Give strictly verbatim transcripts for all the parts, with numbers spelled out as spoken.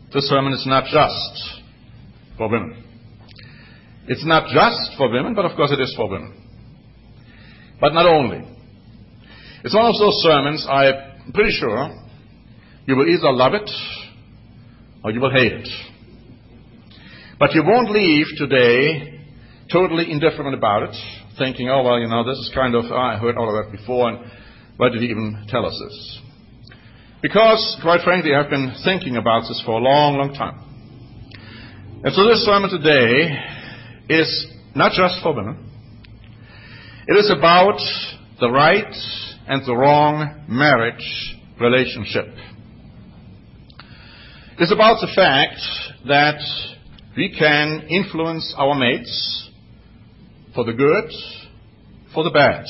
this sermon is not just for women. It's not just for women, but of course it is for women. But not only. It's one of those sermons I'm pretty sure you will either love it or you will hate it. But you won't leave today totally indifferent about it, thinking, oh, well, you know, this is kind of, oh, I heard all of that before, and why did he even tell us this? Because, quite frankly, I've been thinking about this for a long, long time. And so this sermon today is not just for women. It is about the right and the wrong marriage relationship. It's about the fact that we can influence our mates for the good, for the bad.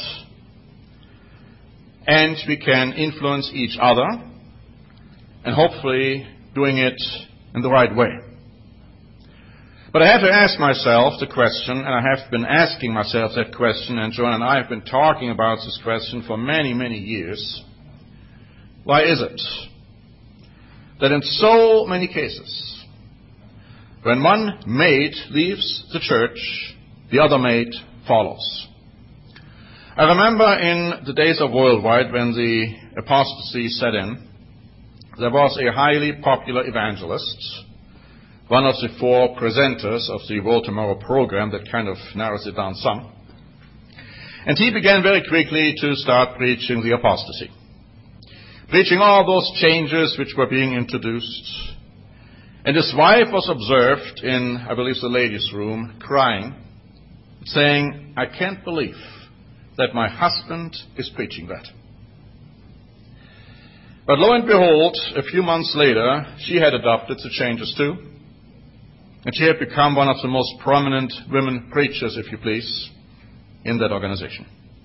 And we can influence each other, and hopefully doing it in the right way. But I have to ask myself the question, and I have been asking myself that question, and Joan and I have been talking about this question for many, many years. Why is it that in so many cases, when one mate leaves the church, the other mate follows? I remember in the days of Worldwide, when the apostasy set in, there was a highly popular evangelist, one of the four presenters of the World Tomorrow program that kind of narrows it down some. And he began very quickly to start preaching the apostasy, preaching all those changes which were being introduced. And his wife was observed in, I believe, the ladies' room, crying, saying, I can't believe that my husband is preaching that. But lo and behold, a few months later, she had adopted the changes too. And she had become one of the most prominent women preachers, if you please, in that organization.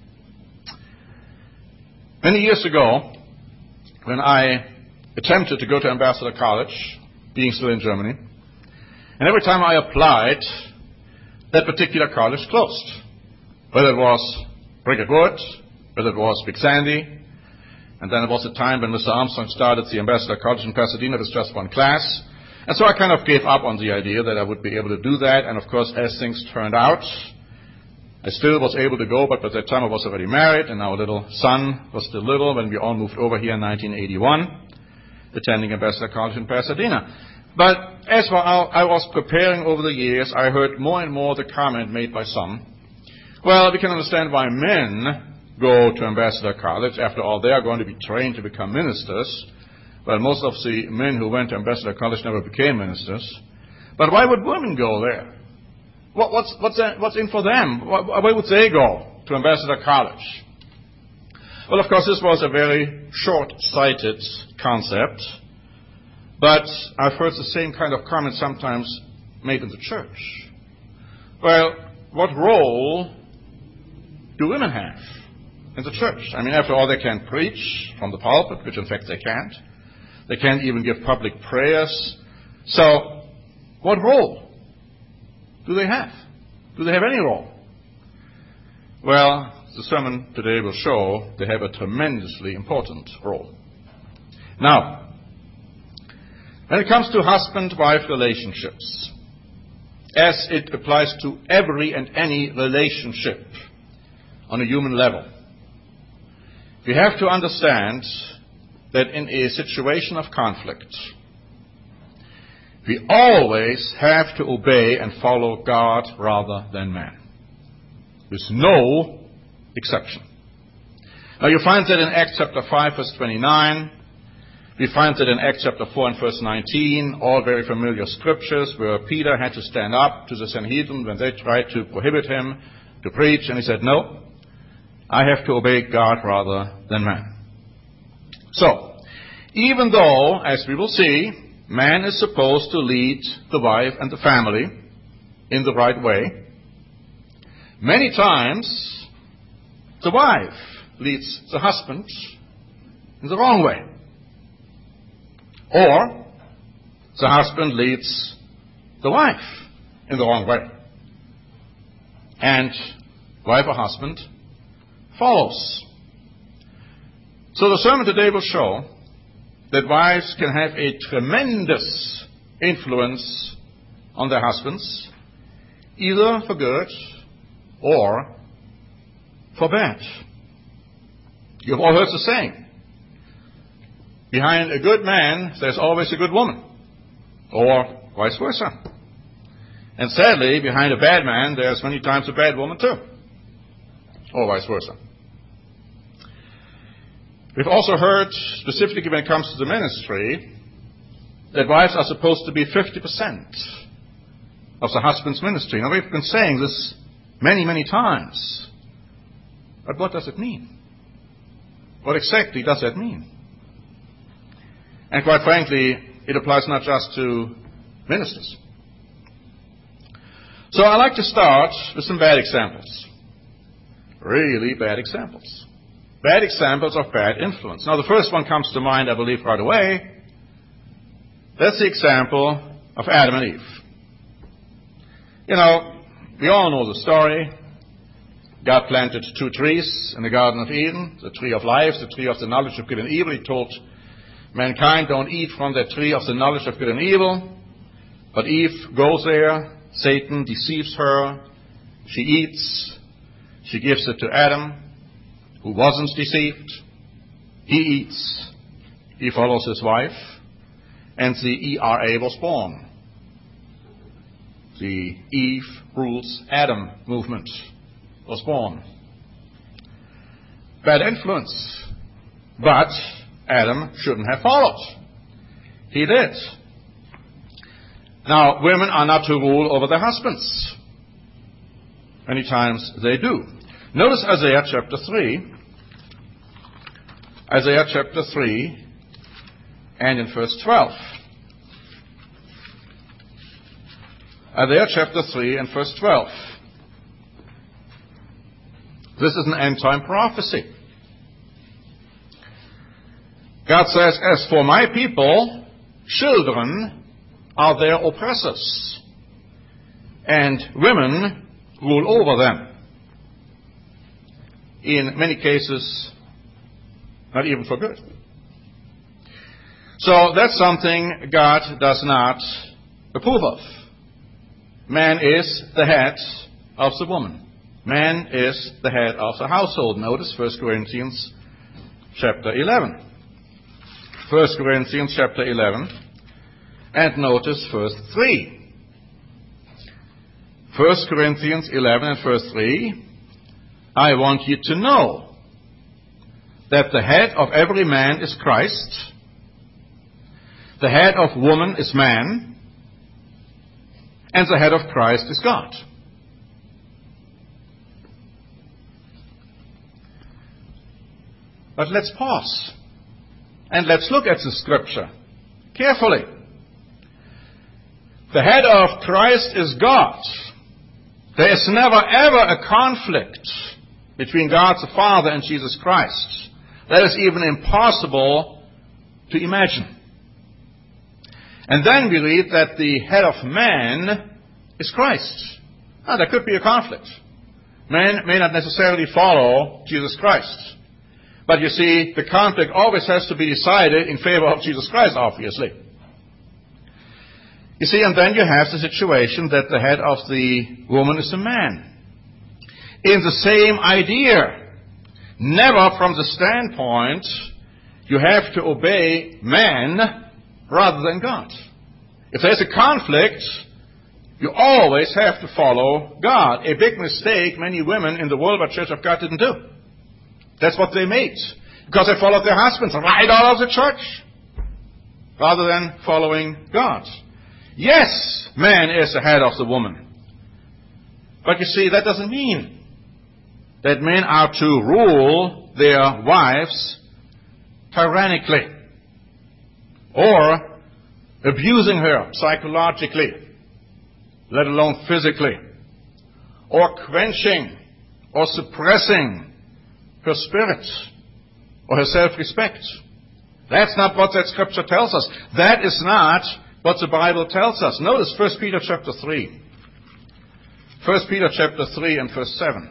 Many years ago, when I attempted to go to Ambassador College, being still in Germany, and every time I applied, that particular college closed. Whether it was Bricket Wood, whether it was Big Sandy, and then it was a time when Mister Armstrong started the Ambassador College in Pasadena with just one class. And so I kind of gave up on the idea that I would be able to do that. And of course, as things turned out, I still was able to go, but by that time I was already married, and our little son was still little when we all moved over here in nineteen eighty-one, attending Ambassador College in Pasadena. But as while I was preparing over the years, I heard more and more the comment made by some, well, we can understand why men go to Ambassador College. After all, they are going to be trained to become ministers. Well, most of the men who went to Ambassador College never became ministers. But why would women go there? What, what's, what's, that, what's in for them? Why, why would they go to Ambassador College? Well, of course, this was a very short-sighted concept. But I've heard the same kind of comment sometimes made in the church. Well, what role do women have in the church? I mean, after all, they can't preach from the pulpit, which in fact they can't. They can't even give public prayers. So, what role do they have? Do they have any role? Well, the sermon today will show they have a tremendously important role. Now, when it comes to husband-wife relationships, as it applies to every and any relationship on a human level, we have to understand that in a situation of conflict, we always have to obey and follow God rather than man. There's no exception. Now you find that in Acts chapter five, verse twenty-nine. We find that in Acts chapter four and verse nineteen, all very familiar scriptures where Peter had to stand up to the Sanhedrin when they tried to prohibit him to preach, and he said, no, I have to obey God rather than man. So, even though, as we will see, man is supposed to lead the wife and the family in the right way, many times the wife leads the husband in the wrong way. Or the husband leads the wife in the wrong way. And wife or husband follows. So the sermon today will show that wives can have a tremendous influence on their husbands, either for good or for bad. You've all heard the saying, behind a good man, there's always a good woman, or vice versa. And sadly, behind a bad man, there's many times a bad woman too, or vice versa. We've also heard, specifically when it comes to the ministry, that wives are supposed to be fifty percent of the husband's ministry. Now, we've been saying this many, many times. But what does it mean? What exactly does that mean? And quite frankly, it applies not just to ministers. So I like to start with some bad examples. Really bad examples. Bad examples of bad influence. Now, the first one comes to mind, I believe, right away. That's the example of Adam and Eve. You know, we all know the story. God planted two trees in the Garden of Eden, the tree of life, the tree of the knowledge of good and evil. He told mankind, don't eat from the tree of the knowledge of good and evil. But Eve goes there. Satan deceives her. She eats. She gives it to Adam, who wasn't deceived. He eats. He follows his wife. And the E R A was born. The Eve rules Adam movement was born. Bad influence. But Adam shouldn't have followed. He did. Now, women are not to rule over their husbands. Many times they do. Notice Isaiah chapter three. Isaiah chapter three and in verse twelve. Isaiah chapter three and verse twelve. This is an end-time prophecy. God says, as for my people, children are their oppressors, and women rule over them. In many cases, not even for good. So that's something God does not approve of. Man is the head of the woman. Man is the head of the household. Notice First Corinthians chapter eleven. First Corinthians chapter eleven. And notice verse three. First Corinthians eleven and verse three. I want you to know that the head of every man is Christ. The head of woman is man. And the head of Christ is God. But let's pause. And let's look at the scripture carefully. The head of Christ is God. There is never ever a conflict between God the Father and Jesus Christ. That is even impossible to imagine. And then we read that the head of man is Christ. Now, there could be a conflict. Man may not necessarily follow Jesus Christ. But you see, the conflict always has to be decided in favor of Jesus Christ, obviously. You see, and then you have the situation that the head of the woman is a man. In the same idea, never from the standpoint you have to obey man rather than God. If there's a conflict, you always have to follow God. A big mistake many women in the worldwide Church of God didn't do. That's what they made. Because they followed their husbands right out of the church rather than following God. Yes, man is the head of the woman. But you see, that doesn't mean that men are to rule their wives tyrannically or abusing her psychologically, let alone physically, or quenching or suppressing her spirit or her self-respect. That's not what that scripture tells us. That is not what the Bible tells us. Notice First Peter chapter three. First Peter chapter three and verse seven.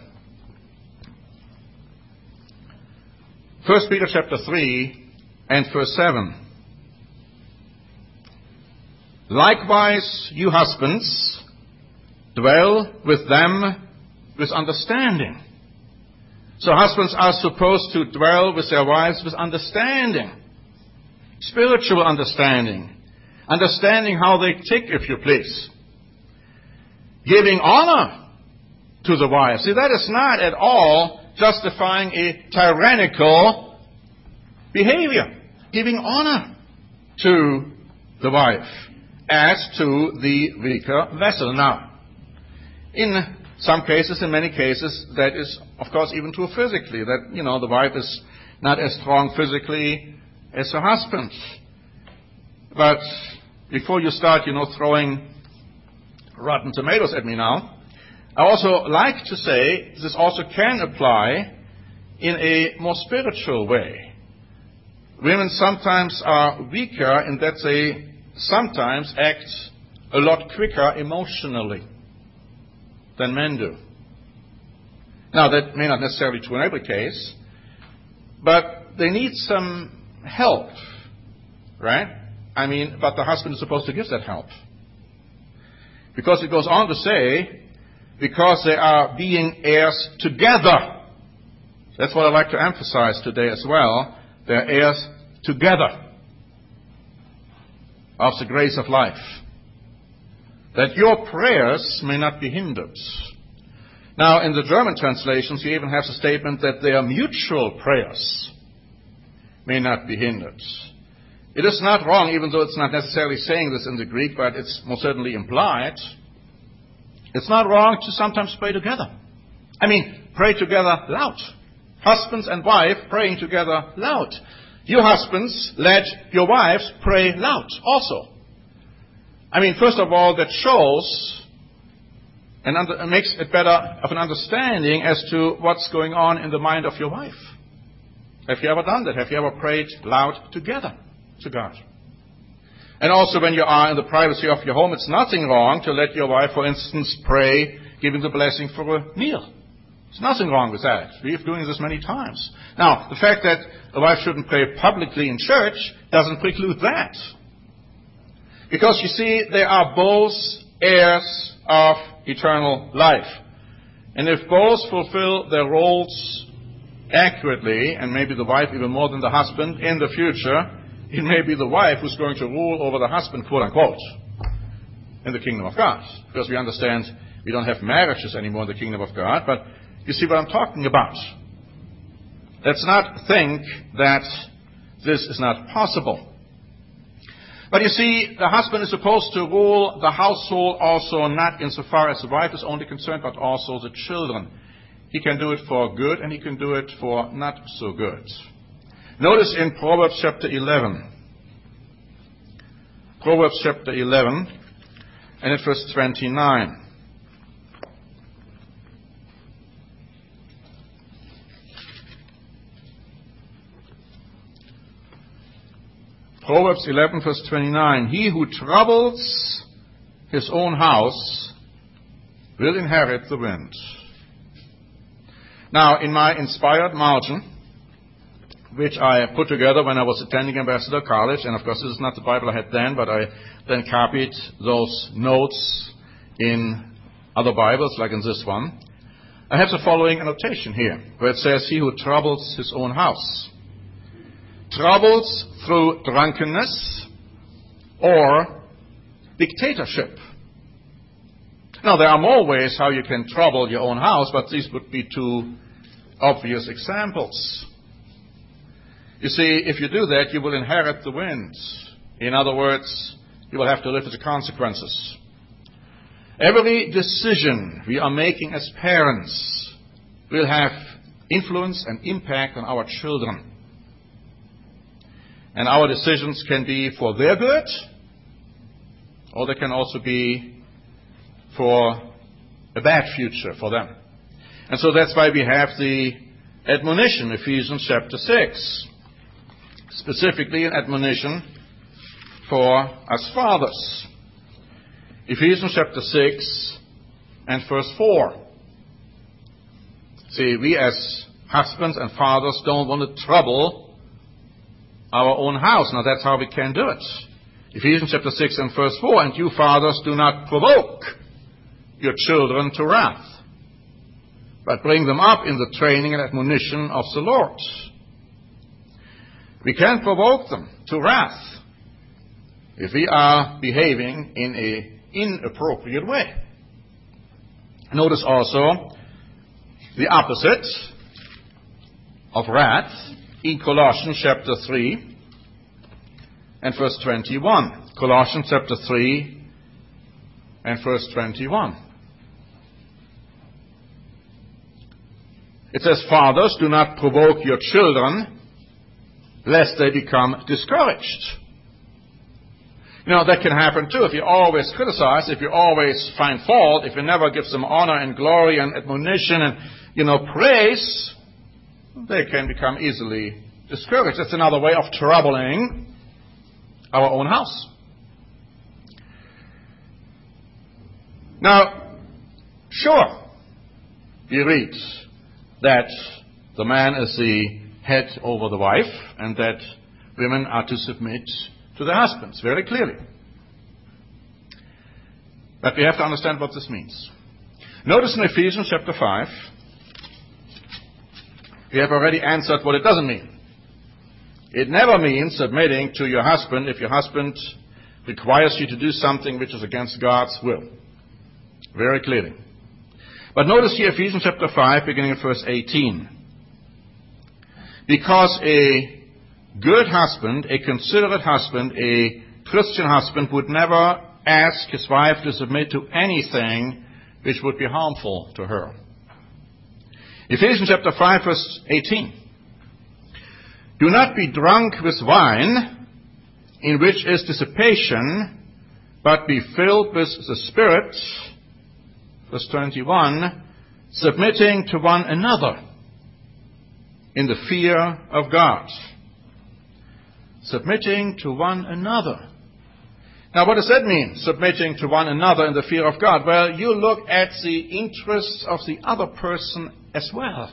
First Peter chapter three and verse seven. Likewise, you husbands, dwell with them with understanding. So husbands are supposed to dwell with their wives with understanding, spiritual understanding, understanding how they tick, if you please. Giving honor to the wife. See, that is not at all justifying a tyrannical behavior. Giving honor to the wife as to the weaker vessel. Now, in some cases, in many cases, that is, of course, even true physically. That, you know, the wife is not as strong physically as her husband. But before you start, you know, throwing rotten tomatoes at me now, I also like to say this also can apply in a more spiritual way. Women sometimes are weaker in that they sometimes act a lot quicker emotionally than men do. Now, that may not necessarily be true in every case, but they need some help, right? I mean, but the husband is supposed to give that help. Because it goes on to say, because they are being heirs together. That's what I'd like to emphasize today as well. They're heirs together of the grace of life. That your prayers may not be hindered. Now, in the German translations, you even have the statement that their mutual prayers may not be hindered. It is not wrong, even though it's not necessarily saying this in the Greek, but it's most certainly implied. It's not wrong to sometimes pray together. I mean, pray together loud. Husbands and wife praying together loud. You husbands, let your wives pray loud also. I mean, first of all, that shows and under, makes it better of an understanding as to what's going on in the mind of your wife. Have you ever done that? Have you ever prayed loud together to God? And also when you are in the privacy of your home, it's nothing wrong to let your wife, for instance, pray, giving the blessing for a meal. There's nothing wrong with that. We've doing this many times. Now, the fact that a wife shouldn't pray publicly in church doesn't preclude that. Because, you see, they are both heirs of eternal life. And if both fulfill their roles accurately, and maybe the wife even more than the husband, in the future, it may be the wife who's going to rule over the husband, quote unquote, in the kingdom of God. Because we understand we don't have marriages anymore in the kingdom of God, but you see what I'm talking about. Let's not think that this is not possible. But you see, the husband is supposed to rule the household also, not insofar as the wife is only concerned, but also the children. He can do it for good, and he can do it for not so good. Notice in Proverbs chapter eleven. Proverbs chapter eleven, and at verse twenty-nine. Proverbs eleven, verse twenty-nine. He who troubles his own house will inherit the wind. Now, in my inspired margin, which I put together when I was attending Ambassador College, and of course this is not the Bible I had then, but I then copied those notes in other Bibles, like in this one. I have the following annotation here, where it says, he who troubles his own house. Troubles through drunkenness or dictatorship. Now, there are more ways how you can trouble your own house, but these would be two obvious examples. You see, if you do that, you will inherit the wind. In other words, you will have to live with the consequences. Every decision we are making as parents will have influence and impact on our children. And our decisions can be for their good, or they can also be for a bad future for them. And so that's why we have the admonition, Ephesians chapter six. Specifically an admonition for us fathers. Ephesians chapter six and verse four. See, we as husbands and fathers don't want to trouble our own house. Now, that's how we can do it. Ephesians chapter six and verse four, and you fathers, do not provoke your children to wrath, but bring them up in the training and admonition of the Lord. We can't provoke them to wrath if we are behaving in an inappropriate way. Notice also the opposite of wrath in Colossians chapter three and verse twenty-one. Colossians chapter three and verse twenty-one. It says, fathers, do not provoke your children, lest they become discouraged. You know, that can happen too. If you always criticize, if you always find fault, if you never give them honor and glory and admonition and, you know, praise, they can become easily discouraged. That's another way of troubling our own house. Now, sure, we read that the man is the head over the wife and that women are to submit to their husbands, very clearly. But we have to understand what this means. Notice in Ephesians chapter five, we have already answered what it doesn't mean. It never means submitting to your husband if your husband requires you to do something which is against God's will. Very clearly. But notice here Ephesians chapter five, beginning at verse eighteen. Because a good husband, a considerate husband, a Christian husband would never ask his wife to submit to anything which would be harmful to her. Ephesians chapter five, verse eighteen. Do not be drunk with wine, in which is dissipation, but be filled with the Spirit. Verse twenty-one, submitting to one another in the fear of God. Submitting to one another. Now, what does that mean, submitting to one another in the fear of God? Well, you look at the interests of the other person as well,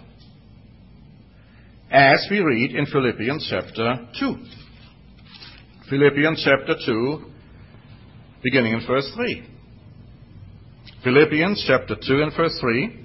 as we read in Philippians chapter two. Philippians chapter two, beginning in verse three. Philippians chapter two and verse three.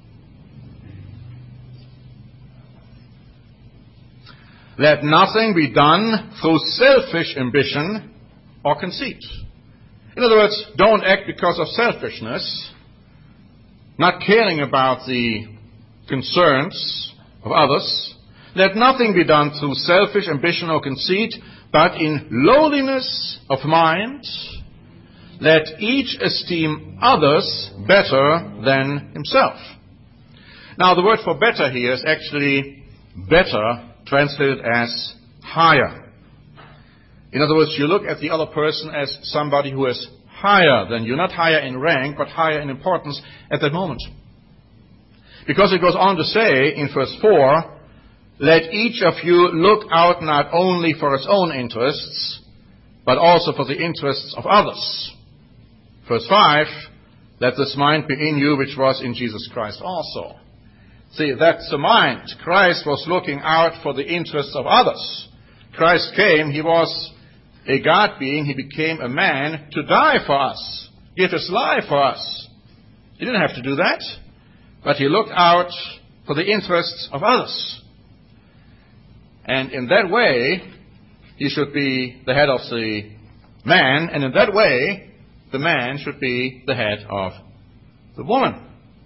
Let nothing be done through selfish ambition or conceit. In other words, don't act because of selfishness, not caring about the concerns of others. Let nothing be done through selfish ambition or conceit, but in lowliness of mind, let each esteem others better than himself. Now, the word for better here is actually better, translated as higher. In other words, you look at the other person as somebody who is higher than you, not higher in rank, but higher in importance at that moment. Because it goes on to say in verse four, let each of you look out not only for his own interests, but also for the interests of others. Verse five, let this mind be in you which was in Jesus Christ also. See, that's the mind. Christ was looking out for the interests of others. Christ came, he was a God being, he became a man to die for us, give his life for us. He didn't have to do that, but he looked out for the interests of others. And in that way, he should be the head of the man, and in that way, the man should be the head of the woman.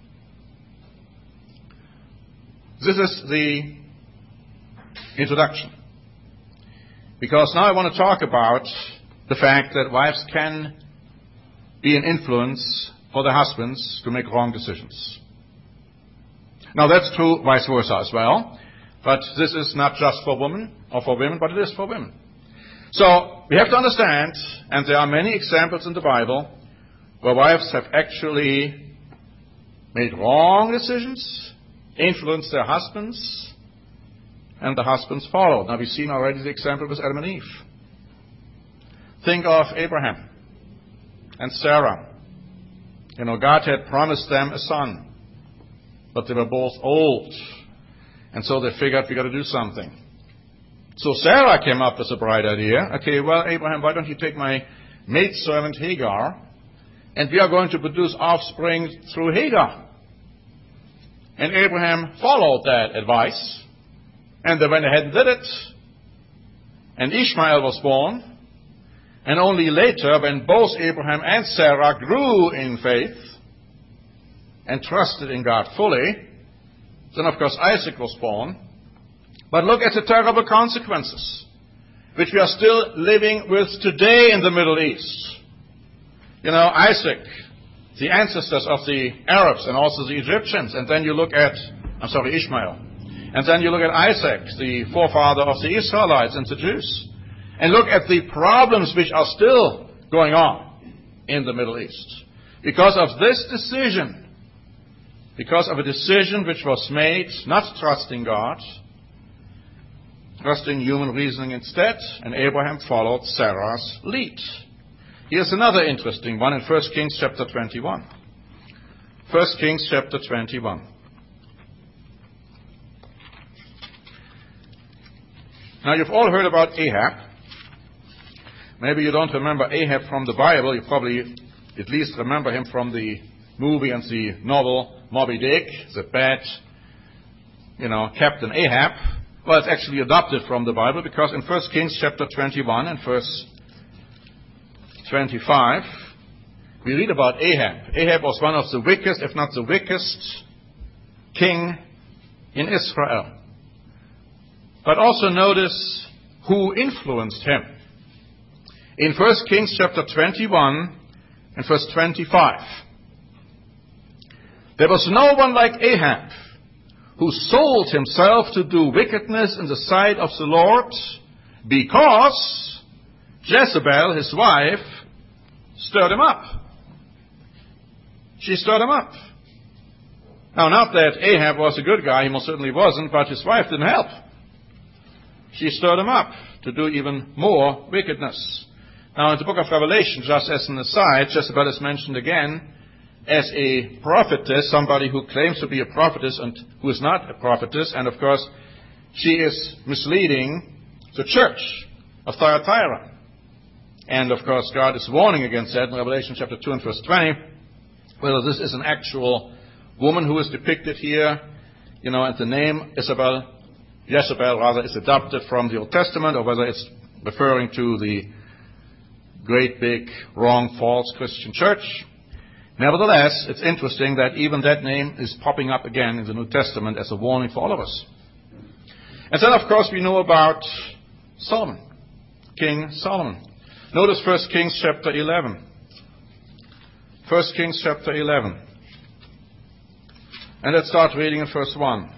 This is the introduction. Because now I want to talk about the fact that wives can be an influence for their husbands to make wrong decisions. Now that's true vice versa as well. But this is not just for women or for women, but it is for women. So we have to understand, and there are many examples in the Bible where wives have actually made wrong decisions, influenced their husbands, and the husbands followed. Now we've seen already the example with Adam and Eve. Think of Abraham and Sarah. You know, God had promised them a son, but they were both old. And so they figured, we got to do something. So Sarah came up with a bright idea. Okay, well, Abraham, why don't you take my maidservant Hagar, and we are going to produce offspring through Hagar. And Abraham followed that advice, and they went ahead and did it. And Ishmael was born. And only later, when both Abraham and Sarah grew in faith and trusted in God fully, then of course Isaac was born. But look at the terrible consequences, which we are still living with today in the Middle East. You know, Isaac, the ancestors of the Arabs and also the Egyptians. And then you look at, I'm sorry, Ishmael. And then you look at Isaac, the forefather of the Israelites and the Jews. And look at the problems which are still going on in the Middle East. Because of this decision, because of a decision which was made not trusting God, trusting human reasoning instead, and Abraham followed Sarah's lead. Here's another interesting one in First Kings chapter twenty-one. First Kings chapter twenty-one. Now you've all heard about Ahab. Maybe you don't remember Ahab from the Bible. You probably at least remember him from the movie and the novel Moby Dick, the bad, you know, Captain Ahab. Well, it's actually adopted from the Bible, because in First Kings chapter twenty-one and verse twenty-five, we read about Ahab. Ahab was one of the wickedest, if not the wickedest, king in Israel. But also notice who influenced him. In First Kings chapter twenty-one and verse twenty-five, there was no one like Ahab, who sold himself to do wickedness in the sight of the Lord, because Jezebel, his wife, stirred him up. She stirred him up. Now, not that Ahab was a good guy, he most certainly wasn't, but his wife didn't help. She stirred him up to do even more wickedness. Now, in the book of Revelation, just as an aside, Jezebel is mentioned again as a prophetess, somebody who claims to be a prophetess and who is not a prophetess. And of course, she is misleading the church of Thyatira. And of course, God is warning against that in Revelation chapter two and verse twenty, whether this is an actual woman who is depicted here, you know, and the name Isabel, Jezebel rather, is adopted from the Old Testament, or whether it's referring to the great big wrong false Christian church. Nevertheless, it's interesting that even that name is popping up again in the New Testament as a warning for all of us. And then, of course, we know about Solomon, King Solomon. Notice First Kings chapter eleven. First Kings chapter eleven. And let's start reading in verse one.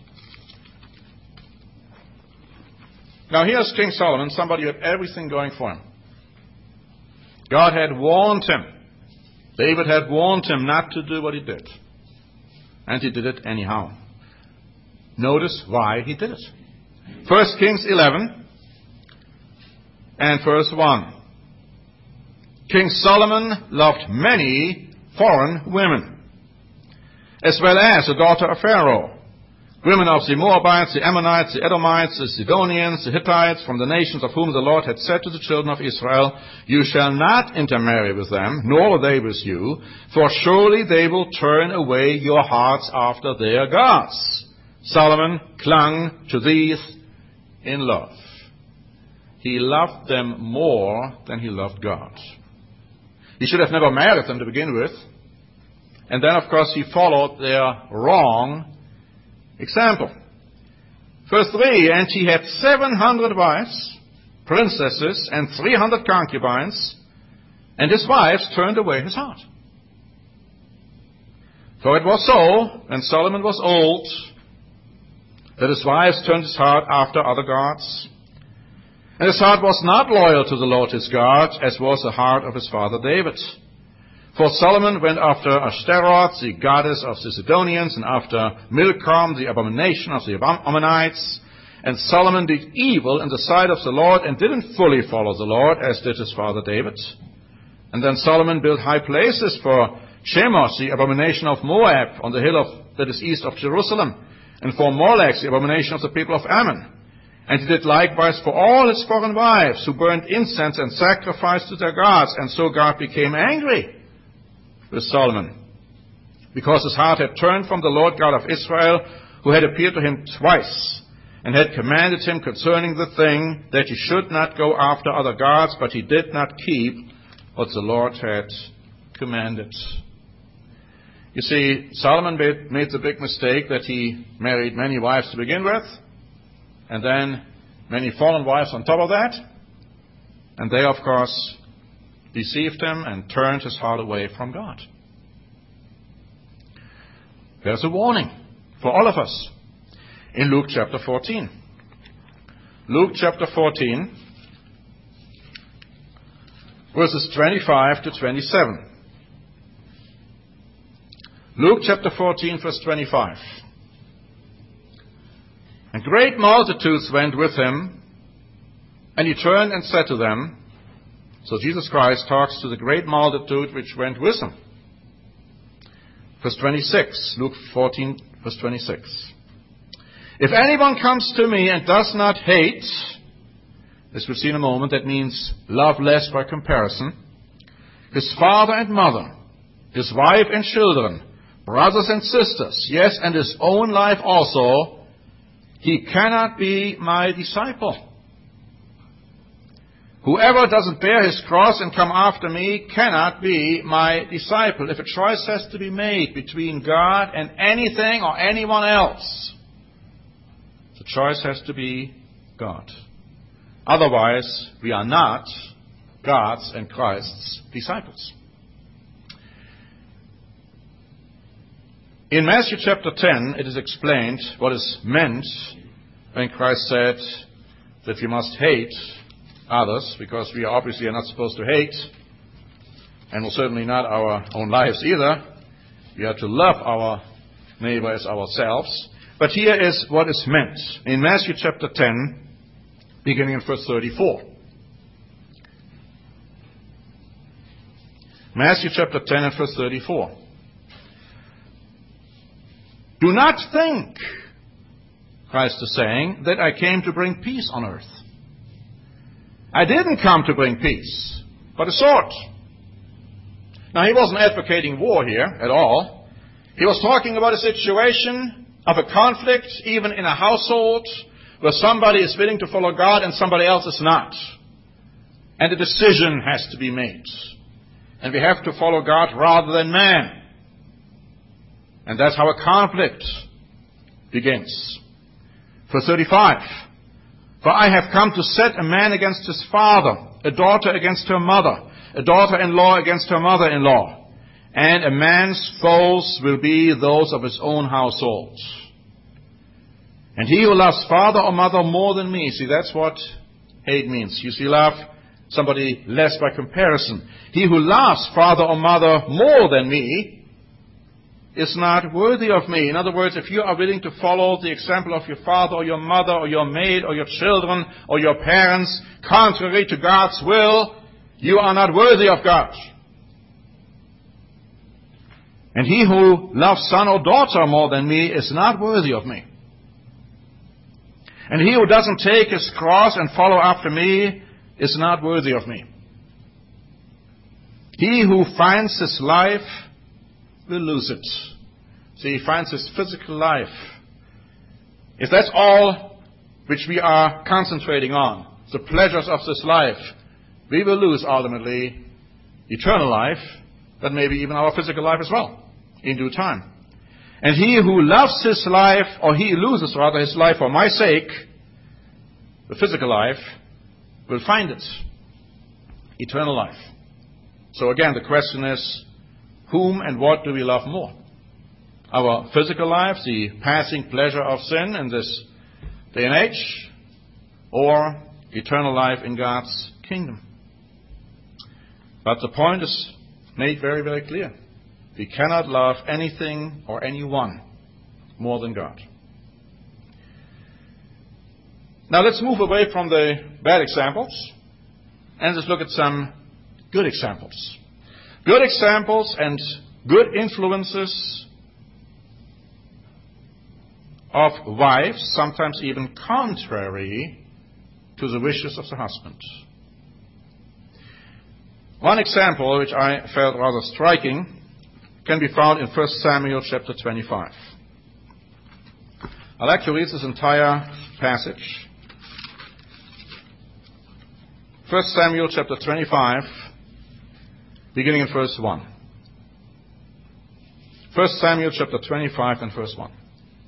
Now here's King Solomon, somebody who had everything going for him. God had warned him. David had warned him not to do what he did. And he did it anyhow. Notice why he did it. First Kings eleven and verse one. King Solomon loved many foreign women, as well as the daughter of Pharaoh, women of the Moabites, the Ammonites, the Edomites, the Sidonians, the Hittites, from the nations of whom the Lord had said to the children of Israel, you shall not intermarry with them, nor they with you, for surely they will turn away your hearts after their gods. Solomon clung to these in love. He loved them more than he loved God. He should have never married them to begin with. And then, of course, he followed their wrong example. Verse three, and he had seven hundred wives, princesses, and three hundred concubines, and his wives turned away his heart. For it was so, when Solomon was old, that his wives turned his heart after other gods. And his heart was not loyal to the Lord his God, as was the heart of his father David. For Solomon went after Ashtaroth, the goddess of the Sidonians, and after Milcom, the abomination of the Ammonites. And Solomon did evil in the sight of the Lord, and didn't fully follow the Lord, as did his father David. And then Solomon built high places for Chemosh, the abomination of Moab, on the hill of, that is east of Jerusalem, and for Molech, the abomination of the people of Ammon. And he did likewise for all his foreign wives, who burned incense and sacrificed to their gods. And so God became angry with Solomon, because his heart had turned from the Lord God of Israel, who had appeared to him twice, and had commanded him concerning the thing that he should not go after other gods, but he did not keep what the Lord had commanded. You see, Solomon made, made the big mistake that he married many wives to begin with, and then many foreign wives on top of that. And they, of course, deceived him and turned his heart away from God. There's a warning for all of us in Luke chapter fourteen. Luke chapter fourteen, verses twenty-five to twenty-seven. Luke chapter fourteen, verse twenty-five. And great multitudes went with him, and he turned and said to them, so Jesus Christ talks to the great multitude which went with him. Verse twenty-six, Luke fourteen, verse twenty-six. If anyone comes to me and does not hate, as we'll see in a moment, that means love less by comparison, his father and mother, his wife and children, brothers and sisters, yes, and his own life also, he cannot be my disciple. Whoever doesn't bear his cross and come after me cannot be my disciple. If a choice has to be made between God and anything or anyone else, the choice has to be God. Otherwise, we are not God's and Christ's disciples. In Matthew chapter ten, it is explained what is meant when Christ said that we must hate others, because we obviously are not supposed to hate, and will certainly not our own lives either. We are to love our neighbor as ourselves. But here is what is meant in Matthew chapter ten, beginning in verse thirty-four. Matthew chapter ten and verse thirty-four. Do not think, Christ is saying, that I came to bring peace on earth. I didn't come to bring peace, but a sword. Now, he wasn't advocating war here at all. He was talking about a situation of a conflict, even in a household, where somebody is willing to follow God and somebody else is not. And a decision has to be made. And we have to follow God rather than man. And that's how a conflict begins. Verse thirty-five. For I have come to set a man against his father, a daughter against her mother, a daughter-in-law against her mother-in-law. And a man's foes will be those of his own household. And he who loves father or mother more than me, see, that's what hate means. You see, love somebody less by comparison. He who loves father or mother more than me is not worthy of me. In other words, if you are willing to follow the example of your father or your mother or your maid or your children or your parents, contrary to God's will, you are not worthy of God. And he who loves son or daughter more than me is not worthy of me. And he who doesn't take his cross and follow after me is not worthy of me. He who finds his life will lose it. See, he finds his physical life. If that's all which we are concentrating on, the pleasures of this life, we will lose ultimately eternal life, but maybe even our physical life as well, in due time. And he who loves his life, or he loses rather his life for my sake, the physical life, will find it, eternal life. So again, the question is, whom and what do we love more? Our physical life, the passing pleasure of sin in this day and age, or eternal life in God's kingdom? But the point is made very, very clear. We cannot love anything or anyone more than God. Now let's move away from the bad examples and let's look at some good examples. Good examples and good influences of wives, sometimes even contrary to the wishes of the husband. One example, which I felt rather striking, can be found in First Samuel chapter twenty-five. I'd like to read this entire passage. First Samuel chapter twenty-five, beginning in verse one. First Samuel chapter twenty-five and verse one.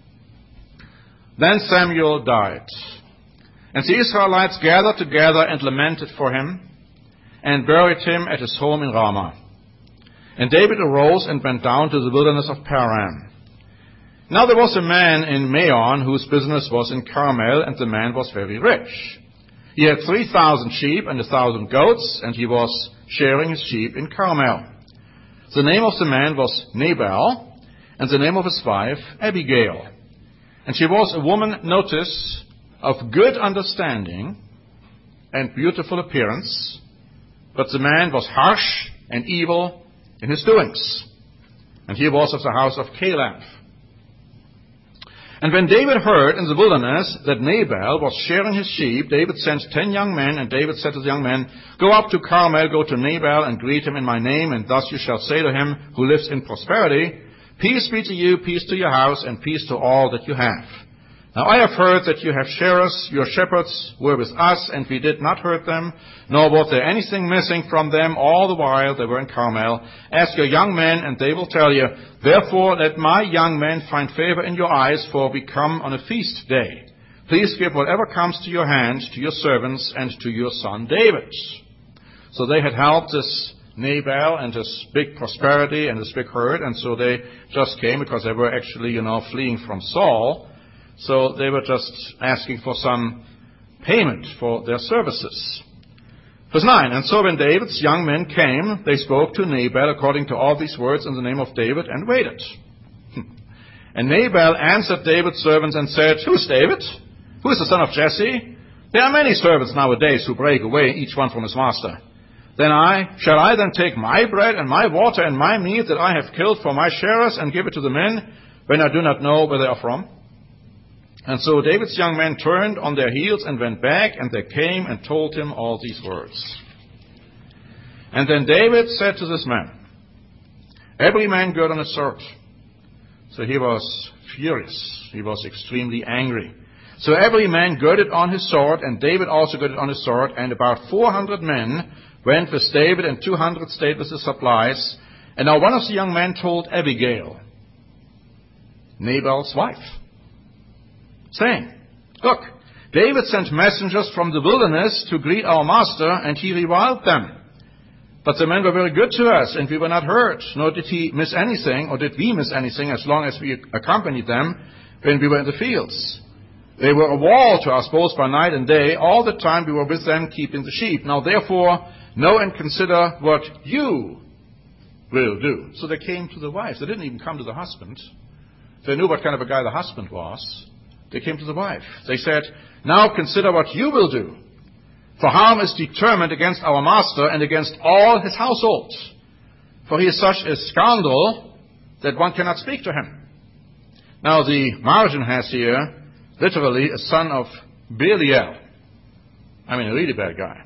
Then Samuel died, and the Israelites gathered together and lamented for him, and buried him at his home in Ramah. And David arose and went down to the wilderness of Paran. Now there was a man in Maon whose business was in Carmel, and the man was very rich. He had three thousand sheep and a thousand goats, and he was sharing his sheep in Carmel. The name of the man was Nabal, and the name of his wife Abigail. And she was a woman, notice, of good understanding and beautiful appearance, but the man was harsh and evil in his doings. And he was of the house of Caleb. And when David heard in the wilderness that Nabal was sharing his sheep, David sent ten young men, and David said to the young men, "Go up to Carmel, go to Nabal, and greet him in my name, and thus you shall say to him who lives in prosperity, Peace be to you, peace to your house, and peace to all that you have. Now I have heard that you have sharers, your shepherds were with us, and we did not hurt them, nor was there anything missing from them all the while they were in Carmel. Ask your young men, and they will tell you. Therefore let my young men find favor in your eyes, for we come on a feast day. Please give whatever comes to your hand to your servants and to your son David." So they had helped this Nabal and his big prosperity and his big herd, and so they just came because they were actually, you know, fleeing from Saul. So they were just asking for some payment for their services. Verse nine, and so when David's young men came, they spoke to Nabal according to all these words in the name of David, and waited. And Nabal answered David's servants and said, "Who is David? Who is the son of Jesse? There are many servants nowadays who break away, each one from his master. Then I, shall I then take my bread and my water and my meat that I have killed for my sharers and give it to the men, when I do not know where they are from?" And so David's young men turned on their heels and went back, and they came and told him all these words. And then David said to this man, "Every man gird on his sword." So he was furious. He was extremely angry. So every man girded on his sword, and David also girded on his sword, and about four hundred men went with David, and two hundred stayed with his supplies. And now one of the young men told Abigail, Nabal's wife, saying, "Look, David sent messengers from the wilderness to greet our master, and he reviled them. But the men were very good to us, and we were not hurt, nor did he miss anything, or did we miss anything, as long as we accompanied them when we were in the fields. They were a wall to us both by night and day. All the time we were with them, keeping the sheep. Now therefore, know and consider what you will do." So they came to the wife. They didn't even come to the husband. They knew what kind of a guy the husband was. They came to the wife. They said, "Now consider what you will do. For harm is determined against our master and against all his household. For he is such a scoundrel that one cannot speak to him." Now the margin has here, literally, a son of Belial. I mean, a really bad guy.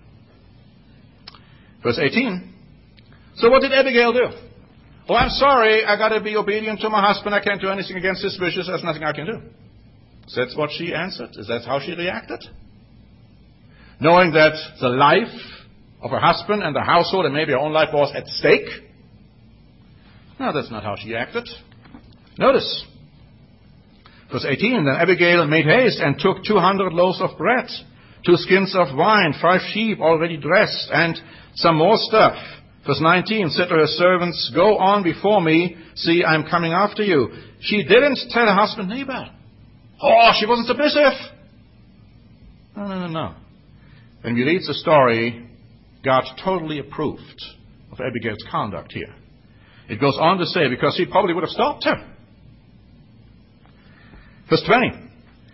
Verse eighteen. So what did Abigail do? "Oh, I'm sorry, I got to be obedient to my husband. I can't do anything against his wishes. There's nothing I can do." That's what she answered. Is that how she reacted? Knowing that the life of her husband and the household and maybe her own life was at stake? No, that's not how she acted. Notice. Verse eighteen, then Abigail made haste and took two hundred loaves of bread, two skins of wine, five sheep already dressed, and some more stuff. Verse nineteen, said to her servants, "Go on before me. See, I'm coming after you." She didn't tell her husband Nabal. Oh, she wasn't submissive. No, no, no, no. When we read the story, God totally approved of Abigail's conduct here. It goes on to say, because he probably would have stopped her. Verse twenty.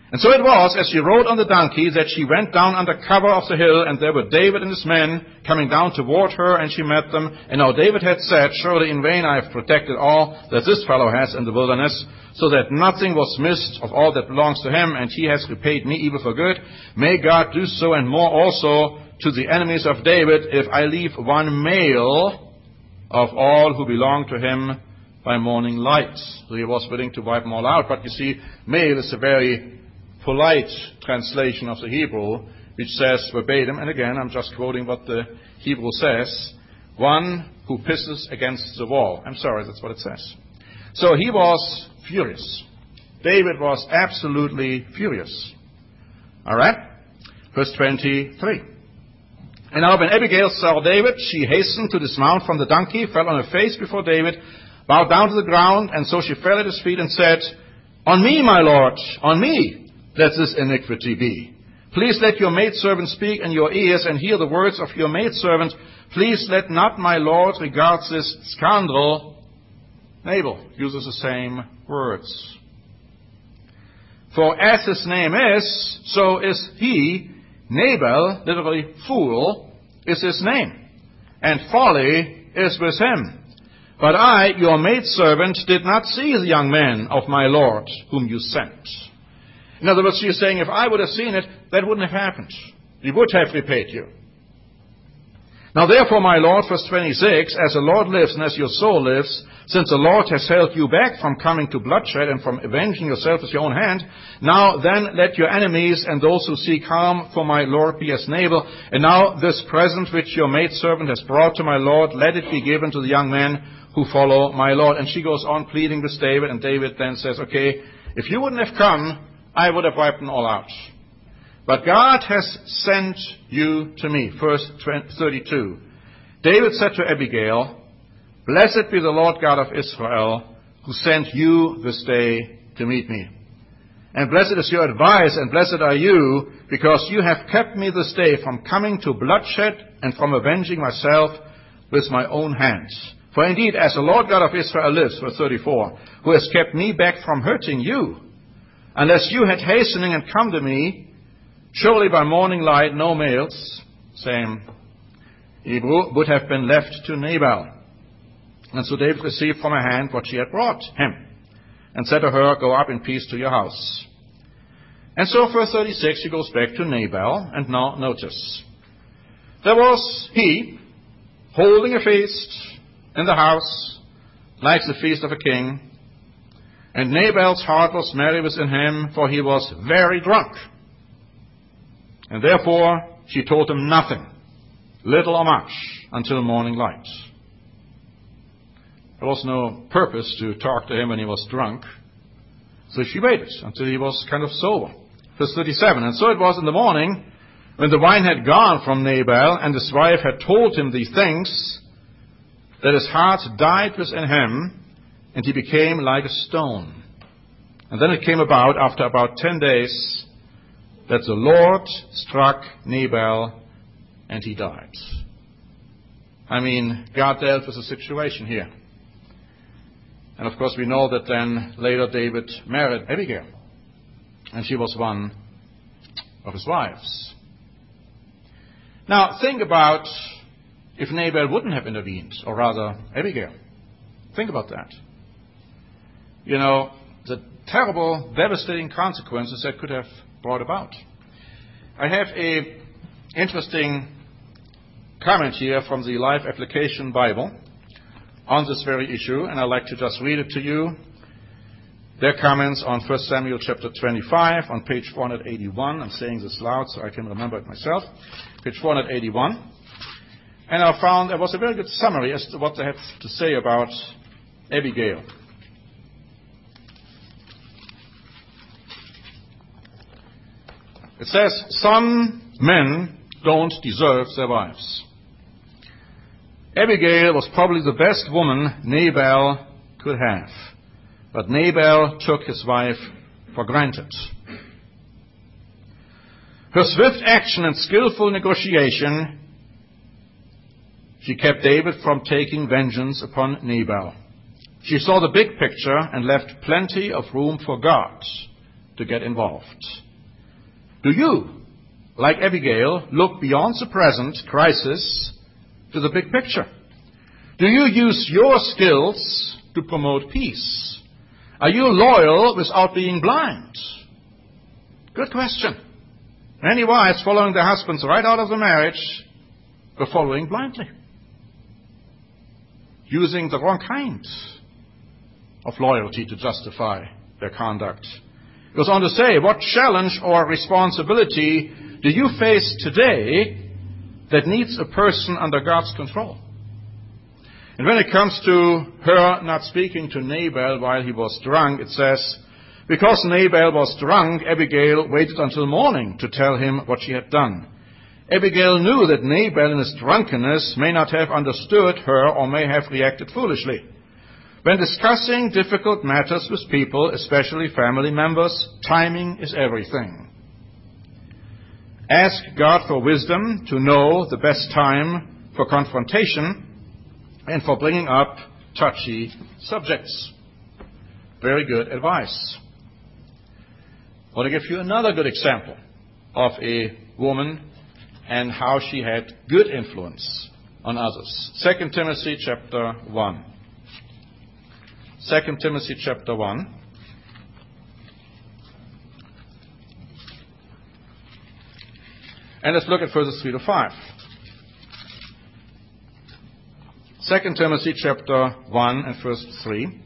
And so it was, as she rode on the donkey, that she went down under cover of the hill, and there were David and his men coming down toward her, and she met them. And now David had said, surely in vain I have protected all that this fellow has in the wilderness, so that nothing was missed of all that belongs to him, and he has repaid me evil for good. May God do so and more also to the enemies of David, if I leave one male of all who belong to him by morning light. So he was willing to wipe them all out. But you see, male is a very polite translation of the Hebrew, which says verbatim, and again, I'm just quoting what the Hebrew says, one who pisses against the wall. I'm sorry, that's what it says. So he was furious. David was absolutely furious. All right? Verse twenty-three. And now when Abigail saw David, she hastened to dismount from the donkey, fell on her face before David, bowed down to the ground, and so she fell at his feet and said, On me, my lord, on me let this iniquity be. Please let your maidservant speak in your ears and hear the words of your maidservant. Please let not my lord regard this scoundrel. Nabal uses the same words. For as his name is, so is he. Nabal, literally fool, is his name, and folly is with him. But I, your maidservant, did not see the young man of my lord whom you sent. In other words, she is saying, if I would have seen it, that wouldn't have happened. He would have repaid you. Now therefore, my Lord, verse twenty-six, as the Lord lives and as your soul lives, since the Lord has held you back from coming to bloodshed and from avenging yourself with your own hand, now then let your enemies and those who seek harm for my Lord be as Nabal. And now this present which your maidservant has brought to my Lord, let it be given to the young men who follow my Lord. And she goes on pleading with David, and David then says, okay, if you wouldn't have come, I would have wiped them all out. But God has sent you to me. Verse thirty-two. David said to Abigail, Blessed be the Lord God of Israel, who sent you this day to meet me. And blessed is your advice, and blessed are you, because you have kept me this day from coming to bloodshed and from avenging myself with my own hands. For indeed, as the Lord God of Israel lives, verse thirty-four, who has kept me back from hurting you, unless you had hastening and come to me, surely by morning light no males, same Hebrew, would have been left to Nabal. And so David received from her hand what she had brought him, and said to her, Go up in peace to your house. And so verse thirty-six, he goes back to Nabal, and now notice. There was he, holding a feast in the house, like the feast of a king, and Nabal's heart was merry within him, for he was very drunk. And therefore she told him nothing, little or much, until morning light. There was no purpose to talk to him when he was drunk, so she waited until he was kind of sober. Verse thirty-seven, and so it was in the morning, when the wine had gone from Nabal, and his wife had told him these things, that his heart died within him, and he became like a stone. And then it came about, after about ten days, that the Lord struck Nabal, and he died. I mean, God dealt with the situation here. And of course we know that then later David married Abigail, and she was one of his wives. Now think about if Nabal wouldn't have intervened, or rather Abigail. Think about that. You know, the terrible, devastating consequences that could have brought about. I have a interesting comment here from the Life Application Bible on this very issue, and I'd like to just read it to you. Their comments on First Samuel chapter twenty-five on page four eighty-one. I'm saying this loud so I can remember it myself. Page four eighty-one. And I found there was a very good summary as to what they had to say about Abigail. It says, some men don't deserve their wives. Abigail was probably the best woman Nabal could have. But Nabal took his wife for granted. Her swift action and skillful negotiation, she kept David from taking vengeance upon Nabal. She saw the big picture and left plenty of room for God to get involved? Do you, like Abigail, look beyond the present crisis to the big picture? Do you use your skills to promote peace? Are you loyal without being blind? Good question. Many wives following their husbands right out of the marriage were following blindly, using the wrong kind of loyalty to justify their conduct. It goes on to say, what challenge or responsibility do you face today that needs a person under God's control? And when it comes to her not speaking to Nabal while he was drunk, it says, because Nabal was drunk, Abigail waited until morning to tell him what she had done. Abigail knew that Nabal in his drunkenness may not have understood her or may have reacted foolishly. When discussing difficult matters with people, especially family members, timing is everything. Ask God for wisdom to know the best time for confrontation and for bringing up touchy subjects. Very good advice. I want to give you another good example of a woman and how she had good influence on others. Second Timothy chapter one. Second Timothy chapter one. And let's look at verses three to five. Second Timothy chapter one and verse three.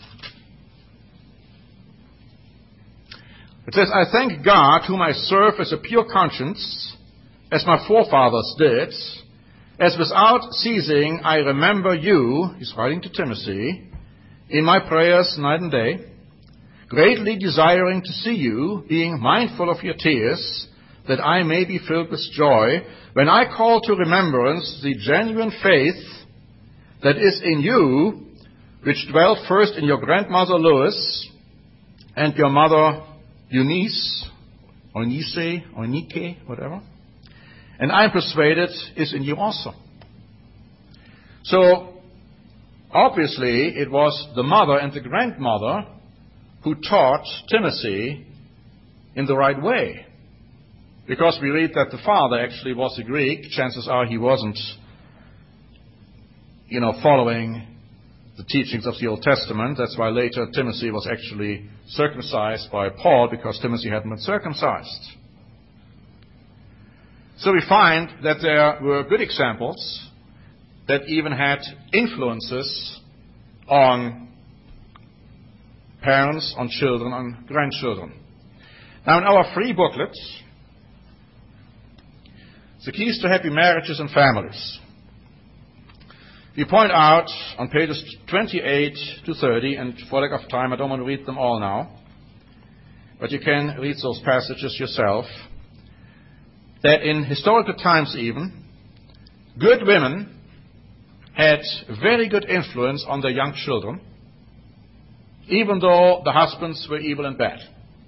It says, I thank God, whom I serve with a pure conscience, as my forefathers did, as without ceasing I remember you, he's writing to Timothy, in my prayers night and day, greatly desiring to see you, being mindful of your tears, that I may be filled with joy, when I call to remembrance the genuine faith that is in you, which dwelt first in your grandmother Lois and your mother Eunice, Eunice, Eunike, whatever, and I'm persuaded is in you also. So, obviously, it was the mother and the grandmother who taught Timothy in the right way. Because we read that the father actually was a Greek, chances are he wasn't, you know, following the teachings of the Old Testament. That's why later Timothy was actually circumcised by Paul, because Timothy hadn't been circumcised. So we find that there were good examples that even had influences on parents, on children, on grandchildren. Now in our free booklet, The Keys to Happy Marriages and Families, we point out on pages twenty-eight to thirty, and for lack of time I don't want to read them all now, but you can read those passages yourself, that in historical times even, good women had very good influence on their young children, even though the husbands were evil and bad.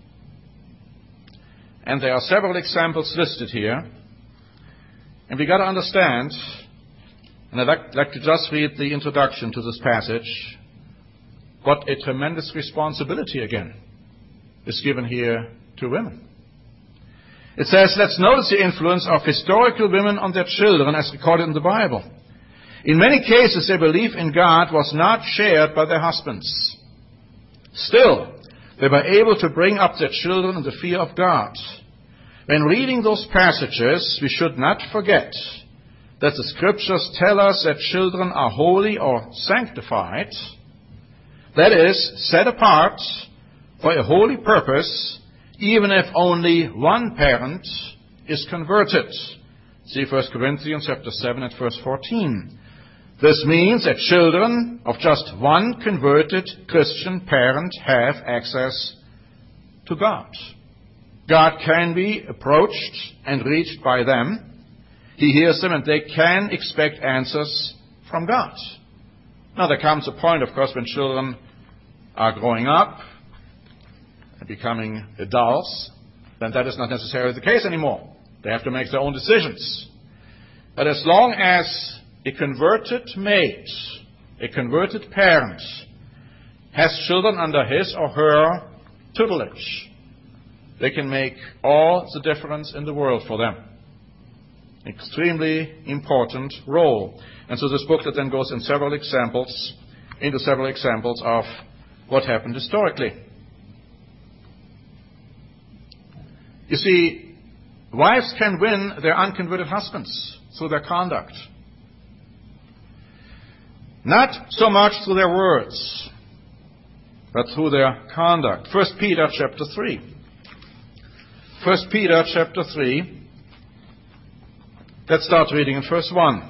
And there are several examples listed here, and we got to understand, and I'd like, like to just read the introduction to this passage, what a tremendous responsibility again is given here to women. It says, let's notice the influence of historical women on their children as recorded in the Bible. In many cases, their belief in God was not shared by their husbands. Still, they were able to bring up their children in the fear of God. When reading those passages, we should not forget that the Scriptures tell us that children are holy or sanctified, that is, set apart for a holy purpose, even if only one parent is converted. See First Corinthians chapter seven and verse fourteen. This means that children of just one converted Christian parent have access to God. God can be approached and reached by them. He hears them and they can expect answers from God. Now there comes a point, of course, when children are growing up and becoming adults, then that is not necessarily the case anymore. They have to make their own decisions. But as long as a converted mate, a converted parent, has children under his or her tutelage, they can make all the difference in the world for them. Extremely important role. And so this booklet then goes in several examples, into several examples of what happened historically. You see, wives can win their unconverted husbands through their conduct. Not so much through their words, but through their conduct. First Peter chapter three. First Peter chapter three. Let's start reading in verse one.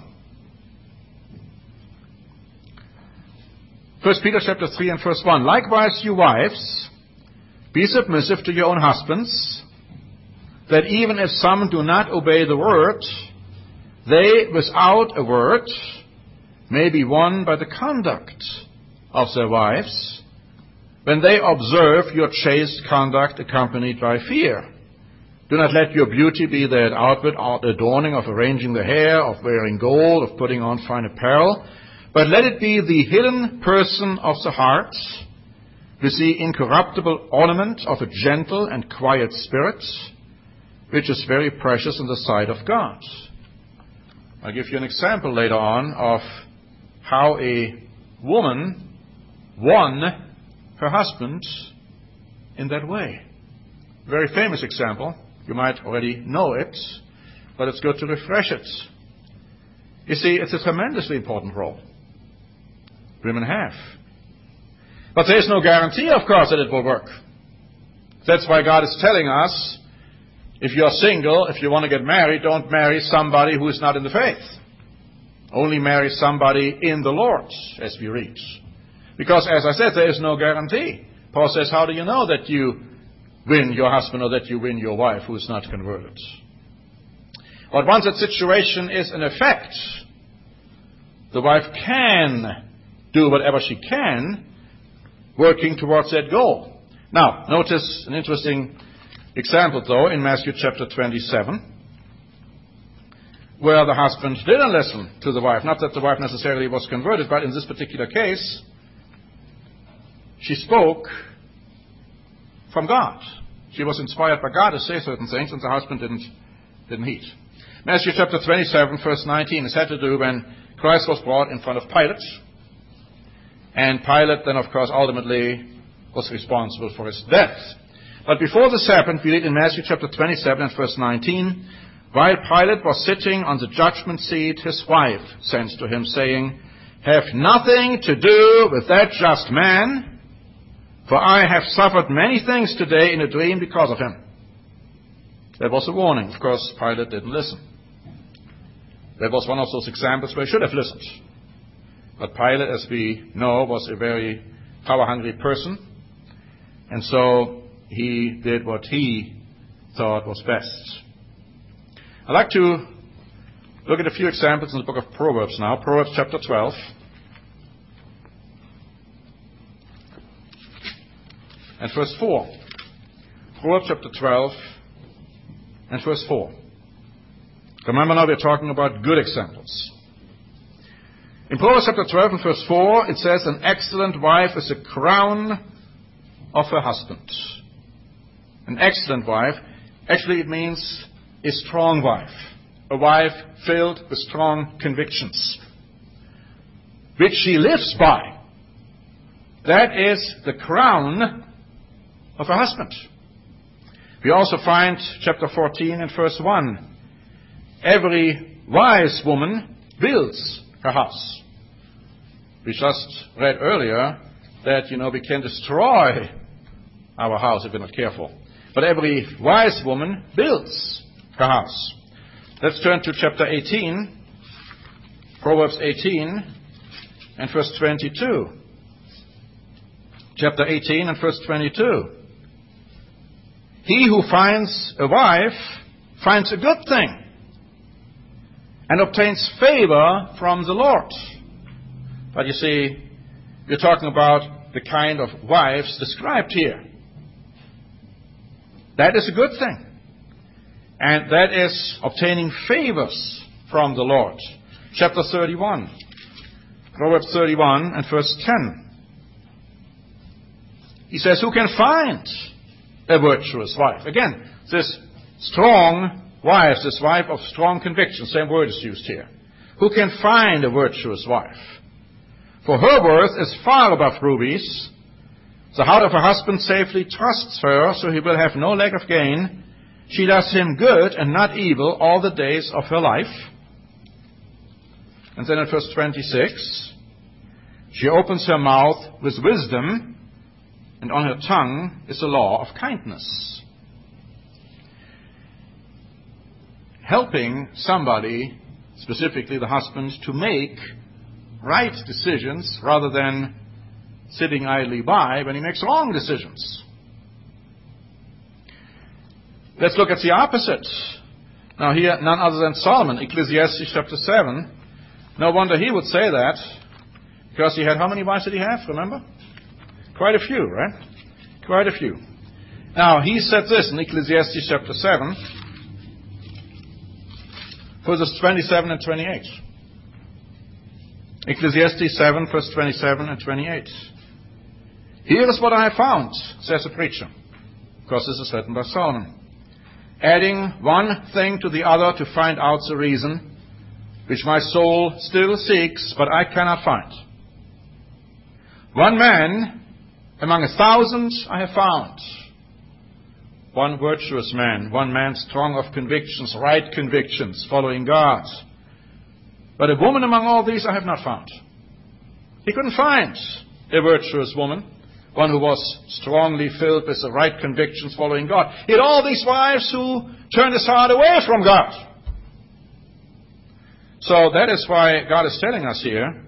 First Peter chapter three and verse one. Likewise, you wives, be submissive to your own husbands, that even if some do not obey the word, they without a word may be won by the conduct of their wives, when they observe your chaste conduct accompanied by fear. Do not let your beauty be that outward adorning of arranging the hair, of wearing gold, of putting on fine apparel, but let it be the hidden person of the heart, with the incorruptible ornament of a gentle and quiet spirit, which is very precious in the sight of God. I'll give you an example later on of how a woman won her husband in that way. Very famous example. You might already know it, but it's good to refresh it. You see, it's a tremendously important role women have. But there's no guarantee, of course, that it will work. That's why God is telling us, if you're single, if you want to get married, don't marry somebody who is not in the faith. Only marry somebody in the Lord, as we read. Because, as I said, there is no guarantee. Paul says, how do you know that you win your husband or that you win your wife who is not converted? But once that situation is in effect, the wife can do whatever she can, working towards that goal. Now, notice an interesting example, though, in Matthew chapter twenty-seven, where the husband didn't listen to the wife. Not that the wife necessarily was converted, but in this particular case, she spoke from God. She was inspired by God to say certain things, and the husband didn't, didn't heed. Matthew chapter twenty-seven, verse nineteen, is had to do when Christ was brought in front of Pilate. And Pilate then, of course, ultimately was responsible for his death. But before this happened, we read in Matthew chapter twenty-seven and verse nineteen, while Pilate was sitting on the judgment seat, his wife sent to him, saying, have nothing to do with that just man, for I have suffered many things today in a dream because of him. That was a warning. Of course, Pilate didn't listen. That was one of those examples where he should have listened. But Pilate, as we know, was a very power-hungry person, and so he did what he thought was best. I'd like to look at a few examples in the book of Proverbs now. Proverbs chapter twelve. And verse four. Proverbs chapter twelve and verse four. Remember now we're talking about good examples. In Proverbs chapter twelve and verse four, it says, an excellent wife is a crown of her husband. An excellent wife, actually it means a strong wife. A wife filled with strong convictions, which she lives by. That is the crown of her husband. We also find chapter fourteen and verse one. Every wise woman builds her house. We just read earlier that, you know, we can destroy our house if we're not careful. But every wise woman builds her house. Let's turn to chapter eighteen, Proverbs eighteen and verse twenty-two. Chapter eighteen and verse twenty-two. He who finds a wife finds a good thing and obtains favor from the Lord. But you see, we're talking about the kind of wives described here. That is a good thing. And that is obtaining favors from the Lord. Chapter thirty-one. Proverbs thirty-one and verse ten. He says, who can find a virtuous wife. Again, this strong wife, this wife of strong conviction, same word is used here. Who can find a virtuous wife? For her worth is far above rubies. The heart of her husband safely trusts her, so he will have no lack of gain. She does him good and not evil all the days of her life. And then in verse twenty-six, she opens her mouth with wisdom, and on her tongue is the law of kindness. Helping somebody, specifically the husband, to make right decisions rather than sitting idly by when he makes wrong decisions. Let's look at the opposite. Now here, none other than Solomon, Ecclesiastes chapter seven. No wonder he would say that, because he had, how many wives did he have, remember? Quite a few, right? Quite a few. Now, he said this in Ecclesiastes chapter seven, verses twenty-seven and twenty-eight. Ecclesiastes seven, verse twenty-seven and twenty-eight. Here is what I have found, says the preacher, because this is written by Solomon. Adding one thing to the other to find out the reason, which my soul still seeks, but I cannot find. One man among a thousand I have found. One virtuous man, one man strong of convictions, right convictions, following God. But a woman among all these I have not found. He couldn't find a virtuous woman, one who was strongly filled with the right convictions, following God. He had all these wives who turned his heart away from God. So that is why God is telling us here,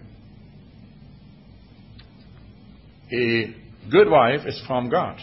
a good wife is from God.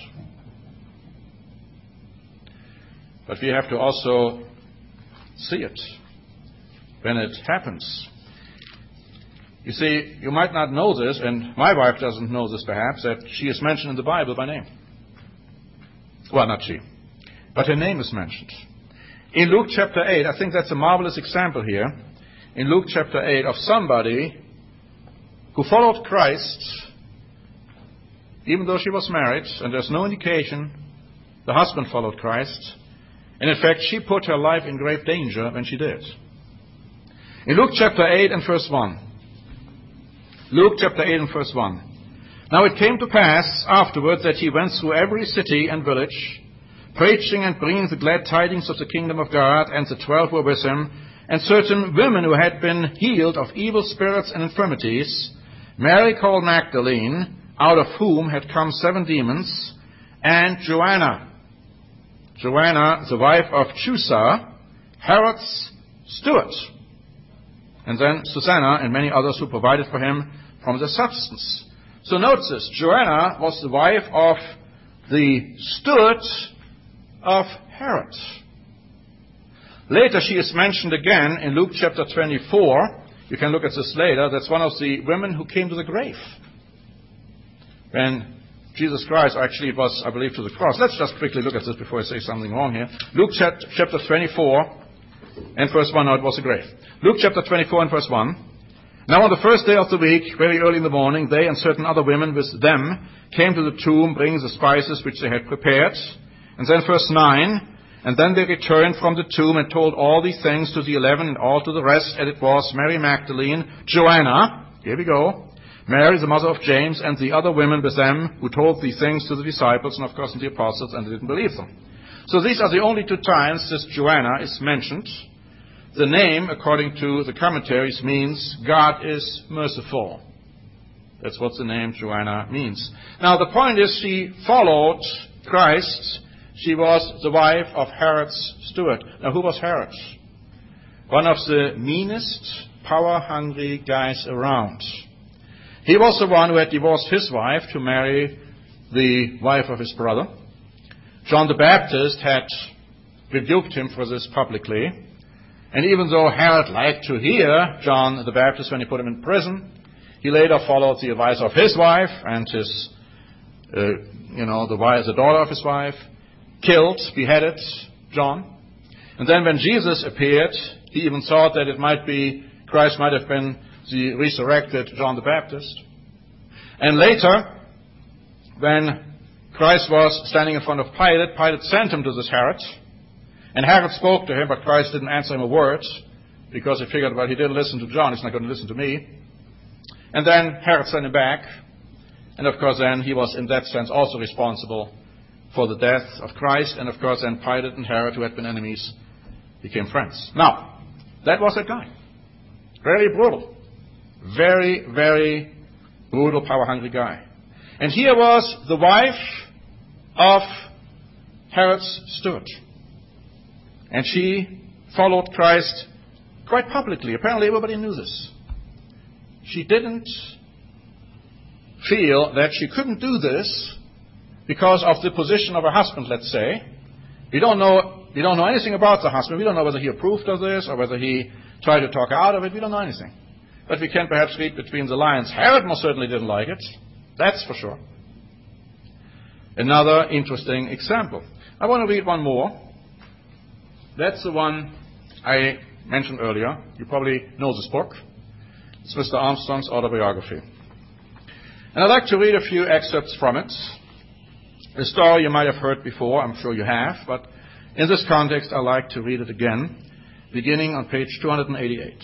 But we have to also see it when it happens. You see, you might not know this, and my wife doesn't know this perhaps, that she is mentioned in the Bible by name. Well, not she, but her name is mentioned. In Luke chapter eight, I think that's a marvelous example here, in Luke chapter eight, of somebody who followed Christ, even though she was married, and there's no indication the husband followed Christ. And in fact, she put her life in grave danger when she did. In Luke chapter eight and verse one. Luke chapter eight and verse one. Now it came to pass afterward that he went through every city and village, preaching and bringing the glad tidings of the kingdom of God, and the twelve were with him, and certain women who had been healed of evil spirits and infirmities, Mary called Magdalene, out of whom had come seven demons, and Joanna, Joanna, the wife of Chusa, Herod's steward, and then Susanna and many others who provided for him from the substance. So notice this, Joanna was the wife of the steward of Herod. Later she is mentioned again in Luke chapter twenty-four. You can look at this later. That's one of the women who came to the grave when Jesus Christ, actually it was, I believe, to the cross. Let's just quickly look at this before I say something wrong here. Luke chapter twenty-four and verse one. No, it was a grave. Luke chapter twenty-four and verse one. Now on the first day of the week, very early in the morning, they and certain other women with them came to the tomb, bringing the spices which they had prepared. And then verse nine. And then they returned from the tomb and told all these things to the eleven and all to the rest. And it was Mary Magdalene, Joanna, here we go, Mary, the mother of James, and the other women with them who told these things to the disciples and, of course, to the apostles, and they didn't believe them. So these are the only two times this Joanna is mentioned. The name, according to the commentaries, means God is merciful. That's what the name Joanna means. Now, the point is she followed Christ. She was the wife of Herod's steward. Now, who was Herod? One of the meanest, power-hungry guys around. He was the one who had divorced his wife to marry the wife of his brother. John the Baptist had rebuked him for this publicly. And even though Herod liked to hear John the Baptist when he put him in prison, he later followed the advice of his wife and his, uh, you know, the wife, the daughter of his wife, killed, beheaded John. And then when Jesus appeared, he even thought that it might be, Christ might have been the resurrected John the Baptist. And later, when Christ was standing in front of Pilate. Pilate sent him to this Herod. And Herod spoke to him, but Christ didn't answer him a word because he figured, well, he didn't listen to John. He's not going to listen to me. And then Herod sent him back. And of course then he was in that sense also responsible for the death of Christ. And of course then Pilate and Herod, who had been enemies, became friends. Now, that was that guy. Very brutal. Very, very brutal, power-hungry guy. And here was the wife of Herod's steward. And she followed Christ quite publicly. Apparently everybody knew this. She didn't feel that she couldn't do this because of the position of her husband, let's say. We don't know, we don't know anything about the husband. We don't know whether he approved of this or whether he tried to talk her out of it. We don't know anything. But we can perhaps read between the lines. Herod most certainly didn't like it. That's for sure. Another interesting example. I want to read one more. That's the one I mentioned earlier. You probably know this book. It's Mister Armstrong's autobiography. And I'd like to read a few excerpts from it. A story you might have heard before, I'm sure you have, but in this context I'd like to read it again, beginning on page two hundred eighty-eight.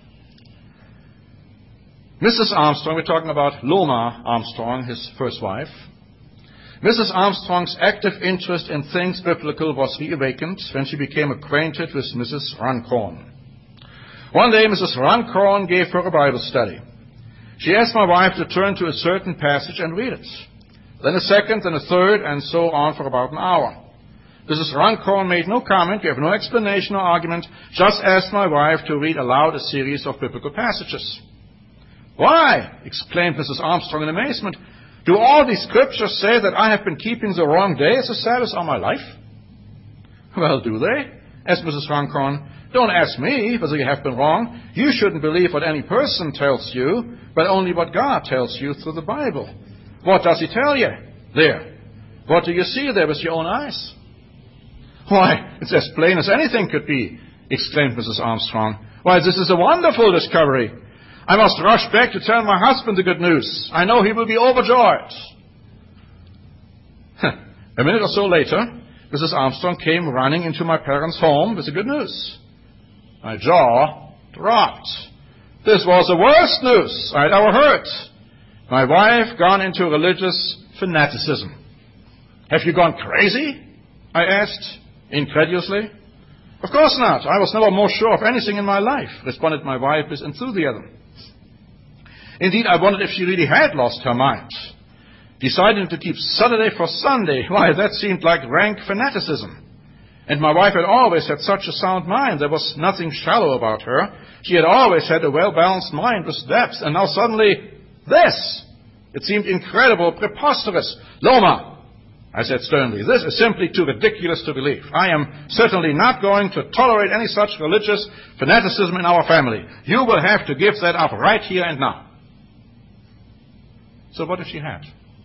Missus Armstrong, we're talking about Loma Armstrong, his first wife. Missus Armstrong's active interest in things biblical was reawakened when she became acquainted with Missus Runcorn. One day, Missus Runcorn gave her a Bible study. She asked my wife to turn to a certain passage and read it. Then a second, then a third, and so on for about an hour. Missus Runcorn made no comment, gave no explanation or argument, just asked my wife to read aloud a series of biblical passages. "Why," exclaimed Missus Armstrong in amazement, "do all these scriptures say that I have been keeping the wrong day as a Sabbath all my life?" "Well, do they?" asked Missus Runcorn. "Don't ask me whether you have been wrong. You shouldn't believe what any person tells you, but only what God tells you through the Bible. What does he tell you there? What do you see there with your own eyes?" "Why, it's as plain as anything could be," exclaimed Missus Armstrong. "Why, this is a wonderful discovery. I must rush back to tell my husband the good news. I know he will be overjoyed." A minute or so later, Missus Armstrong came running into my parents' home with the good news. My jaw dropped. This was the worst news I had ever heard. My wife gone into religious fanaticism. "Have you gone crazy?" I asked, incredulously. "Of course not. I was never more sure of anything in my life," responded my wife with enthusiasm. Indeed, I wondered if she really had lost her mind. Deciding to keep Saturday for Sunday, why, that seemed like rank fanaticism. And my wife had always had such a sound mind. There was nothing shallow about her. She had always had a well-balanced mind with depth, and now suddenly, this! It seemed incredible, preposterous. "Loma," I said sternly, "this is simply too ridiculous to believe. I am certainly not going to tolerate any such religious fanaticism in our family. You will have to give that up right here and now." So what if she had?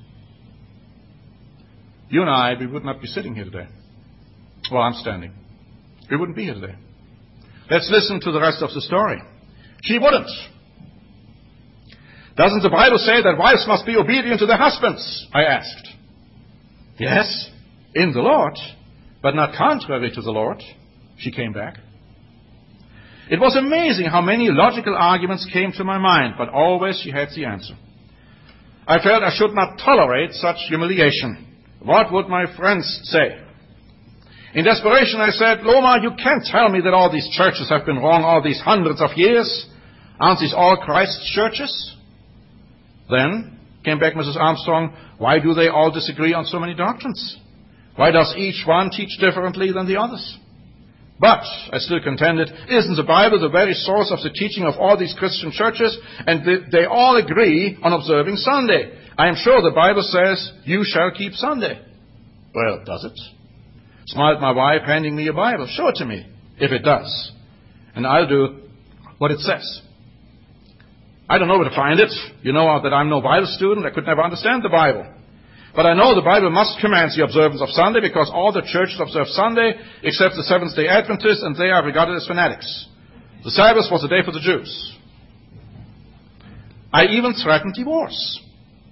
You and I, we would not be sitting here today. Well, I'm standing. We wouldn't be here today. Let's listen to the rest of the story. She wouldn't. "Doesn't the Bible say that wives must be obedient to their husbands?" I asked. "Yes, in the Lord, but not contrary to the Lord," she came back. It was amazing how many logical arguments came to my mind, but always she had the answer. I felt I should not tolerate such humiliation. What would my friends say? In desperation, I said, "Loma, you can't tell me that all these churches have been wrong all these hundreds of years. Aren't these all Christ's churches?" Then came back Missus Armstrong, "Why do they all disagree on so many doctrines? Why does each one teach differently than the others?" But, I still contended, isn't the Bible the very source of the teaching of all these Christian churches? And they, they all agree on observing Sunday. I am sure the Bible says, "You shall keep Sunday." "Well, does it?" smiled my wife, handing me a Bible. "Show it to me, if it does, and I'll do what it says." I don't know where to find it. You know that I'm no Bible student. I could never understand the Bible. But I know the Bible must command the observance of Sunday because all the churches observe Sunday except the Seventh-day Adventists, and they are regarded as fanatics. The Sabbath was a day for the Jews. I even threatened divorce.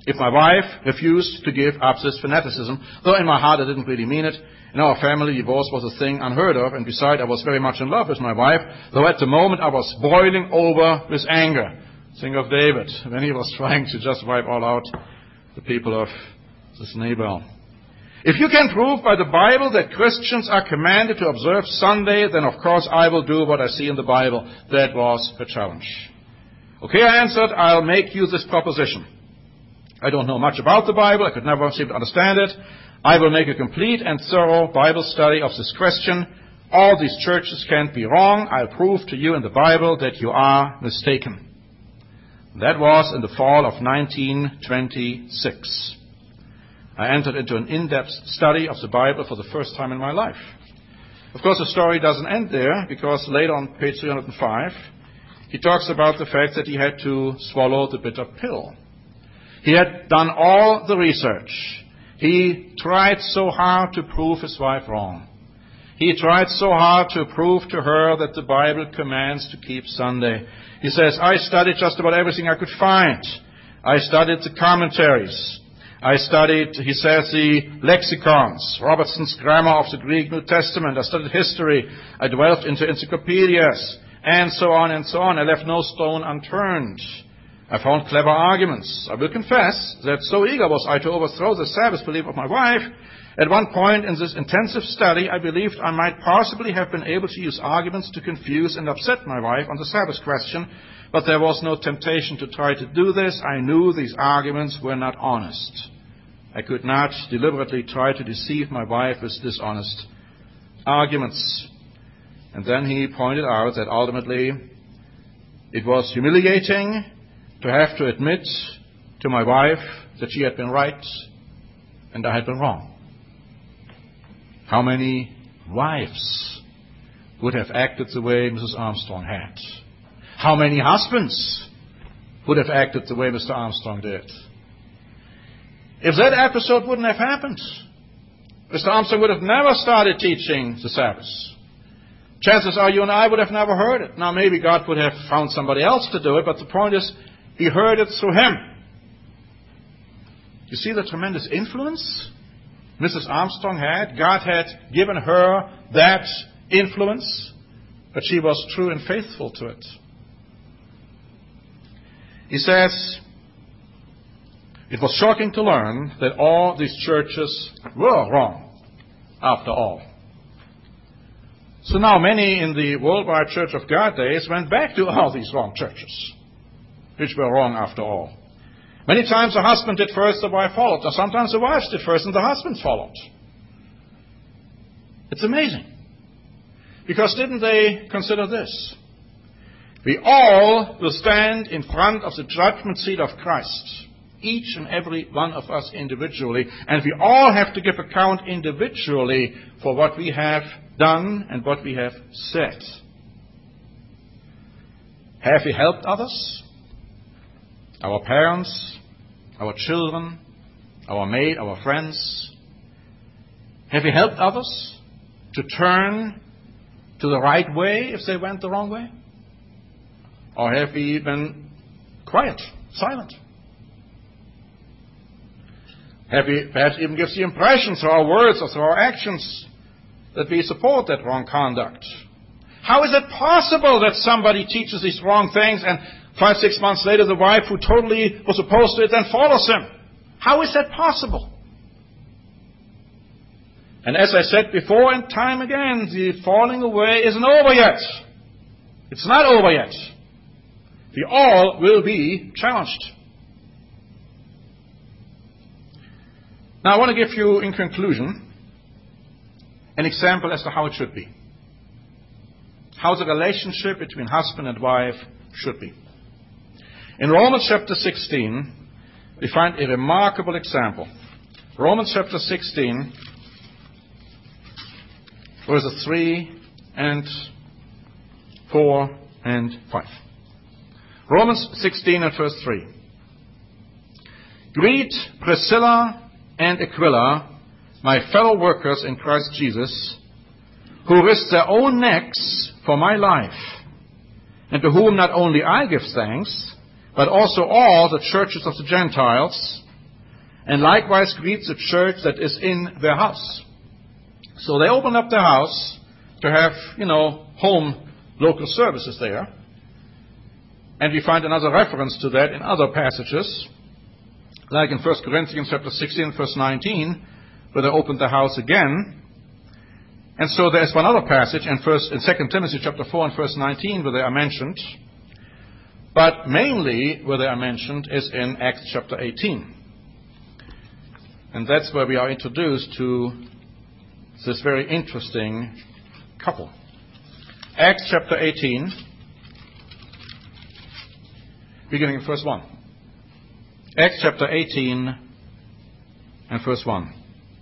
if my wife refused to give up this fanaticism, though in my heart I didn't really mean it. In our family, divorce was a thing unheard of, and besides, I was very much in love with my wife, though at the moment I was boiling over with anger. Think of David, when he was trying to just wipe all out the people of this Nabal. If you can prove by the Bible that Christians are commanded to observe Sunday, then of course I will do what I see in the Bible. That was her challenge. Okay, I answered, I'll make you this proposition. I don't know much about the Bible. I could never seem to understand it. I will make a complete and thorough Bible study of this question. All these churches can't be wrong. I'll prove to you in the Bible that you are mistaken. That was in the fall of nineteen twenty-six. I entered into an in-depth study of the Bible for the first time in my life. Of course, the story doesn't end there, because later on page three hundred five, he talks about the fact that he had to swallow the bitter pill. He had done all the research. He tried so hard to prove his wife wrong. He tried so hard to prove to her that the Bible commands to keep Sunday. He says, I studied just about everything I could find. I studied the commentaries. I studied, he says, the lexicons, Robertson's Grammar of the Greek New Testament. I studied history. I delved into encyclopedias, and so on and so on. I left no stone unturned. I found clever arguments. I will confess that so eager was I to overthrow the Sabbath belief of my wife, at one point in this intensive study, I believed I might possibly have been able to use arguments to confuse and upset my wife on the Sabbath question, but there was no temptation to try to do this. I knew these arguments were not honest. I could not deliberately try to deceive my wife with dishonest arguments. And then he pointed out that ultimately it was humiliating to have to admit to my wife that she had been right and I had been wrong. How many wives would have acted the way Missus Armstrong had? How many husbands would have acted the way Mister Armstrong did? If that episode wouldn't have happened, Mister Armstrong would have never started teaching the Sabbath. Chances are you and I would have never heard it. Now, maybe God would have found somebody else to do it, but the point is, he heard it through him. You see the tremendous influence Missus Armstrong had? God had given her that influence, but she was true and faithful to it. He says, it was shocking to learn that all these churches were wrong, after all. So now many in the worldwide Church of God days went back to all these wrong churches, which were wrong after all. Many times the husband did first, the wife followed. Or sometimes the wives did first and the husband followed. It's amazing. Because didn't they consider this? We all will stand in front of the judgment seat of Christ. Each and every one of us individually. And we all have to give account individually for what we have done and what we have said. Have we helped others? Our parents, our children, our maid, our friends. Have we helped others to turn to the right way if they went the wrong way? Or have we been quiet, silent? Have we perhaps even given the impression through our words or through our actions that we support that wrong conduct? How is it possible that somebody teaches these wrong things and five, six months later the wife who totally was opposed to it then follows him? How is that possible? And as I said before and time again, the falling away isn't over yet. It's not over yet. We all will be challenged. Now I want to give you, in conclusion, an example as to how it should be. How the relationship between husband and wife should be. In Romans chapter sixteen, we find a remarkable example. Romans chapter sixteen, verses three and four and five. Romans sixteen and verse three. Greet Priscilla and Aquila, my fellow workers in Christ Jesus, who risked their own necks for my life, and to whom not only I give thanks, but also all the churches of the Gentiles, and likewise greet the church that is in their house. So they opened up their house to have, you know, home local services there. And we find another reference to that in other passages, like in First Corinthians chapter sixteen, verse nineteen, where they opened the house again. And so there's one other passage in, first, in Second Timothy chapter four and verse nineteen where they are mentioned. But mainly where they are mentioned is in Acts chapter eighteen. And that's where we are introduced to this very interesting couple. Acts chapter eighteen, beginning in verse one. Acts chapter eighteen and verse one.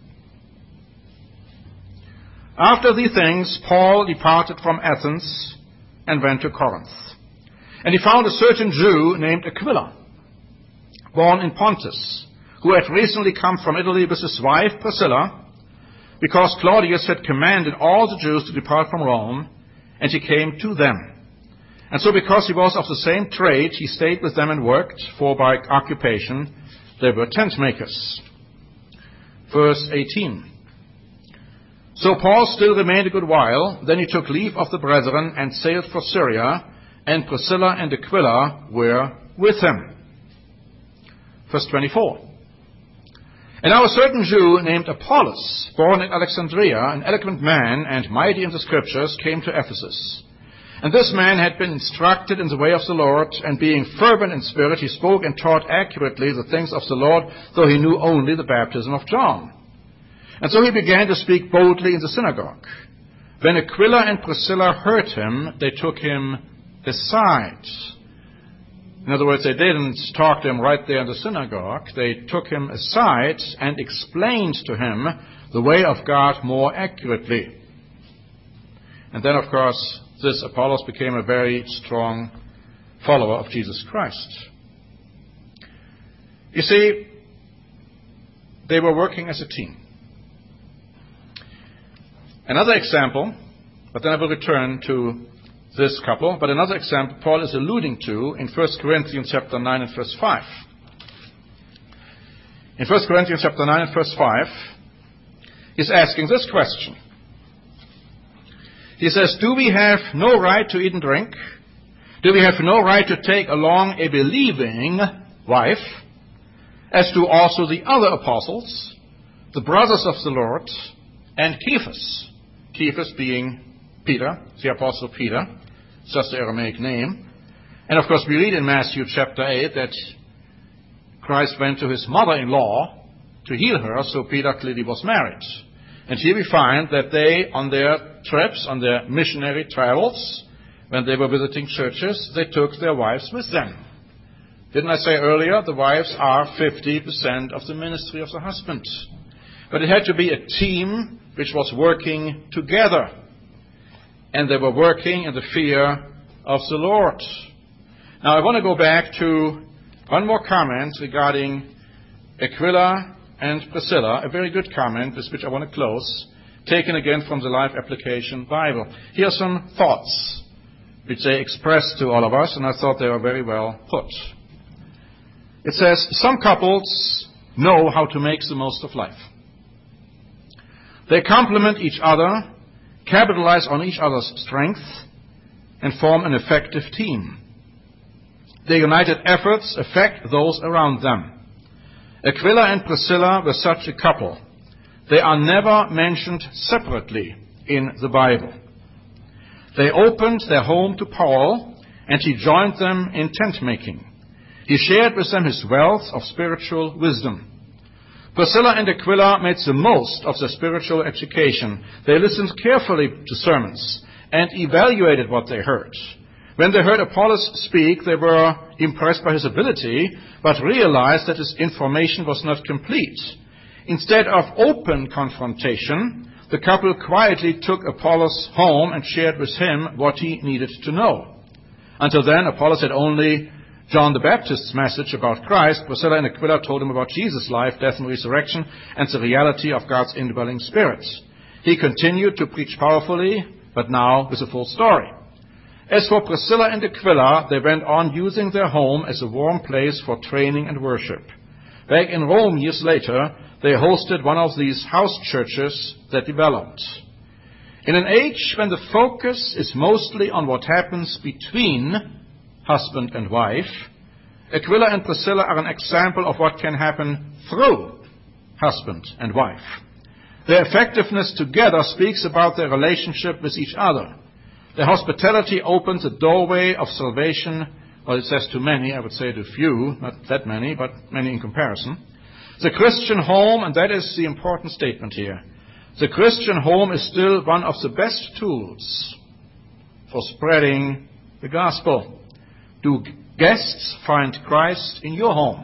After these things, Paul departed from Athens and went to Corinth. And he found a certain Jew named Aquila, born in Pontus, who had recently come from Italy with his wife Priscilla, because Claudius had commanded all the Jews to depart from Rome, and he came to them. And so because he was of the same trade, he stayed with them and worked, for by occupation they were tent makers. Verse eighteen. So Paul still remained a good while. Then he took leave of the brethren and sailed for Syria, and Priscilla and Aquila were with him. Verse twenty-four. And now a certain Jew named Apollos, born in Alexandria, an eloquent man and mighty in the Scriptures, came to Ephesus. And this man had been instructed in the way of the Lord, and being fervent in spirit, he spoke and taught accurately the things of the Lord, though he knew only the baptism of John. And so he began to speak boldly in the synagogue. When Aquila and Priscilla heard him, they took him aside. In other words, they didn't talk to him right there in the synagogue. They took him aside and explained to him the way of God more accurately. And then, of course, this Apollos became a very strong follower of Jesus Christ. You see, they were working as a team. Another example, but then I will return to this couple, but another example Paul is alluding to in First Corinthians chapter nine and verse five. In First Corinthians chapter nine and verse five, he's asking this question. He says, do we have no right to eat and drink? Do we have no right to take along a believing wife, as do also the other apostles, the brothers of the Lord, and Cephas? Cephas being Peter, the apostle Peter, just the Aramaic name. And of course we read in Matthew chapter eight that Christ went to his mother-in-law to heal her, so Peter clearly was married. And here we find that they, on their trips, on their missionary travels, when they were visiting churches, they took their wives with them. Didn't I say earlier, the wives are fifty percent of the ministry of the husband. But it had to be a team which was working together. And they were working in the fear of the Lord. Now I want to go back to one more comment regarding Aquila and Priscilla, a very good comment with which I want to close, taken again from the Life Application Bible. Here are some thoughts which they expressed to all of us, and I thought they were very well put. It says, some couples know how to make the most of life. They complement each other, capitalize on each other's strength, and form an effective team. Their united efforts affect those around them. Aquila and Priscilla were such a couple. They are never mentioned separately in the Bible. They opened their home to Paul, and he joined them in tent making. He shared with them his wealth of spiritual wisdom. Priscilla and Aquila made the most of their spiritual education. They listened carefully to sermons and evaluated what they heard. When they heard Apollos speak, they were impressed by his ability, but realized that his information was not complete. Instead of open confrontation, the couple quietly took Apollos home and shared with him what he needed to know. Until then, Apollos had only John the Baptist's message about Christ. Priscilla and Aquila told him about Jesus' life, death, and resurrection, and the reality of God's indwelling Spirit. He continued to preach powerfully, but now with a full story. As for Priscilla and Aquila, they went on using their home as a warm place for training and worship. Back in Rome years later, they hosted one of these house churches that developed. In an age when the focus is mostly on what happens between husband and wife, Aquila and Priscilla are an example of what can happen through husband and wife. Their effectiveness together speaks about their relationship with each other. Their hospitality opens a doorway of salvation. Well, it says to many, I would say to few, not that many, but many in comparison. The Christian home, and that is the important statement here, the Christian home is still one of the best tools for spreading the gospel. Do guests find Christ in your home?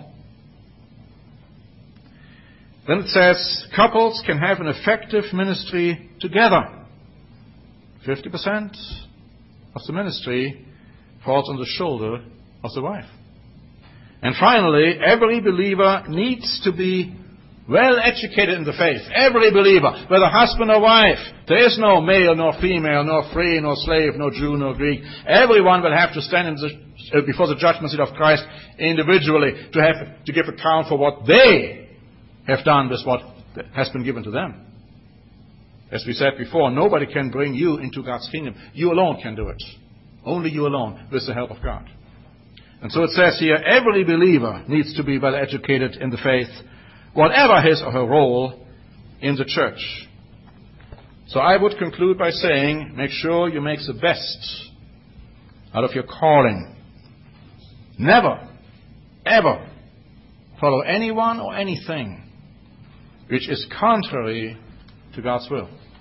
Then it says couples can have an effective ministry together. fifty percent of the ministry falls on the shoulder of the wife. And finally, every believer needs to be well educated in the faith. Every believer, whether husband or wife. There is no male nor female, nor free nor slave, nor Jew nor Greek. Everyone will have to stand in the, uh, before the judgment seat of Christ individually to have to give account for what they have done with what has been given to them. As we said before, nobody can bring you into God's kingdom. You alone can do it. Only you alone, with the help of God. And so it says here, every believer needs to be well educated in the faith, whatever his or her role in the church. So I would conclude by saying, make sure you make the best out of your calling. Never, ever follow anyone or anything which is contrary to God's will.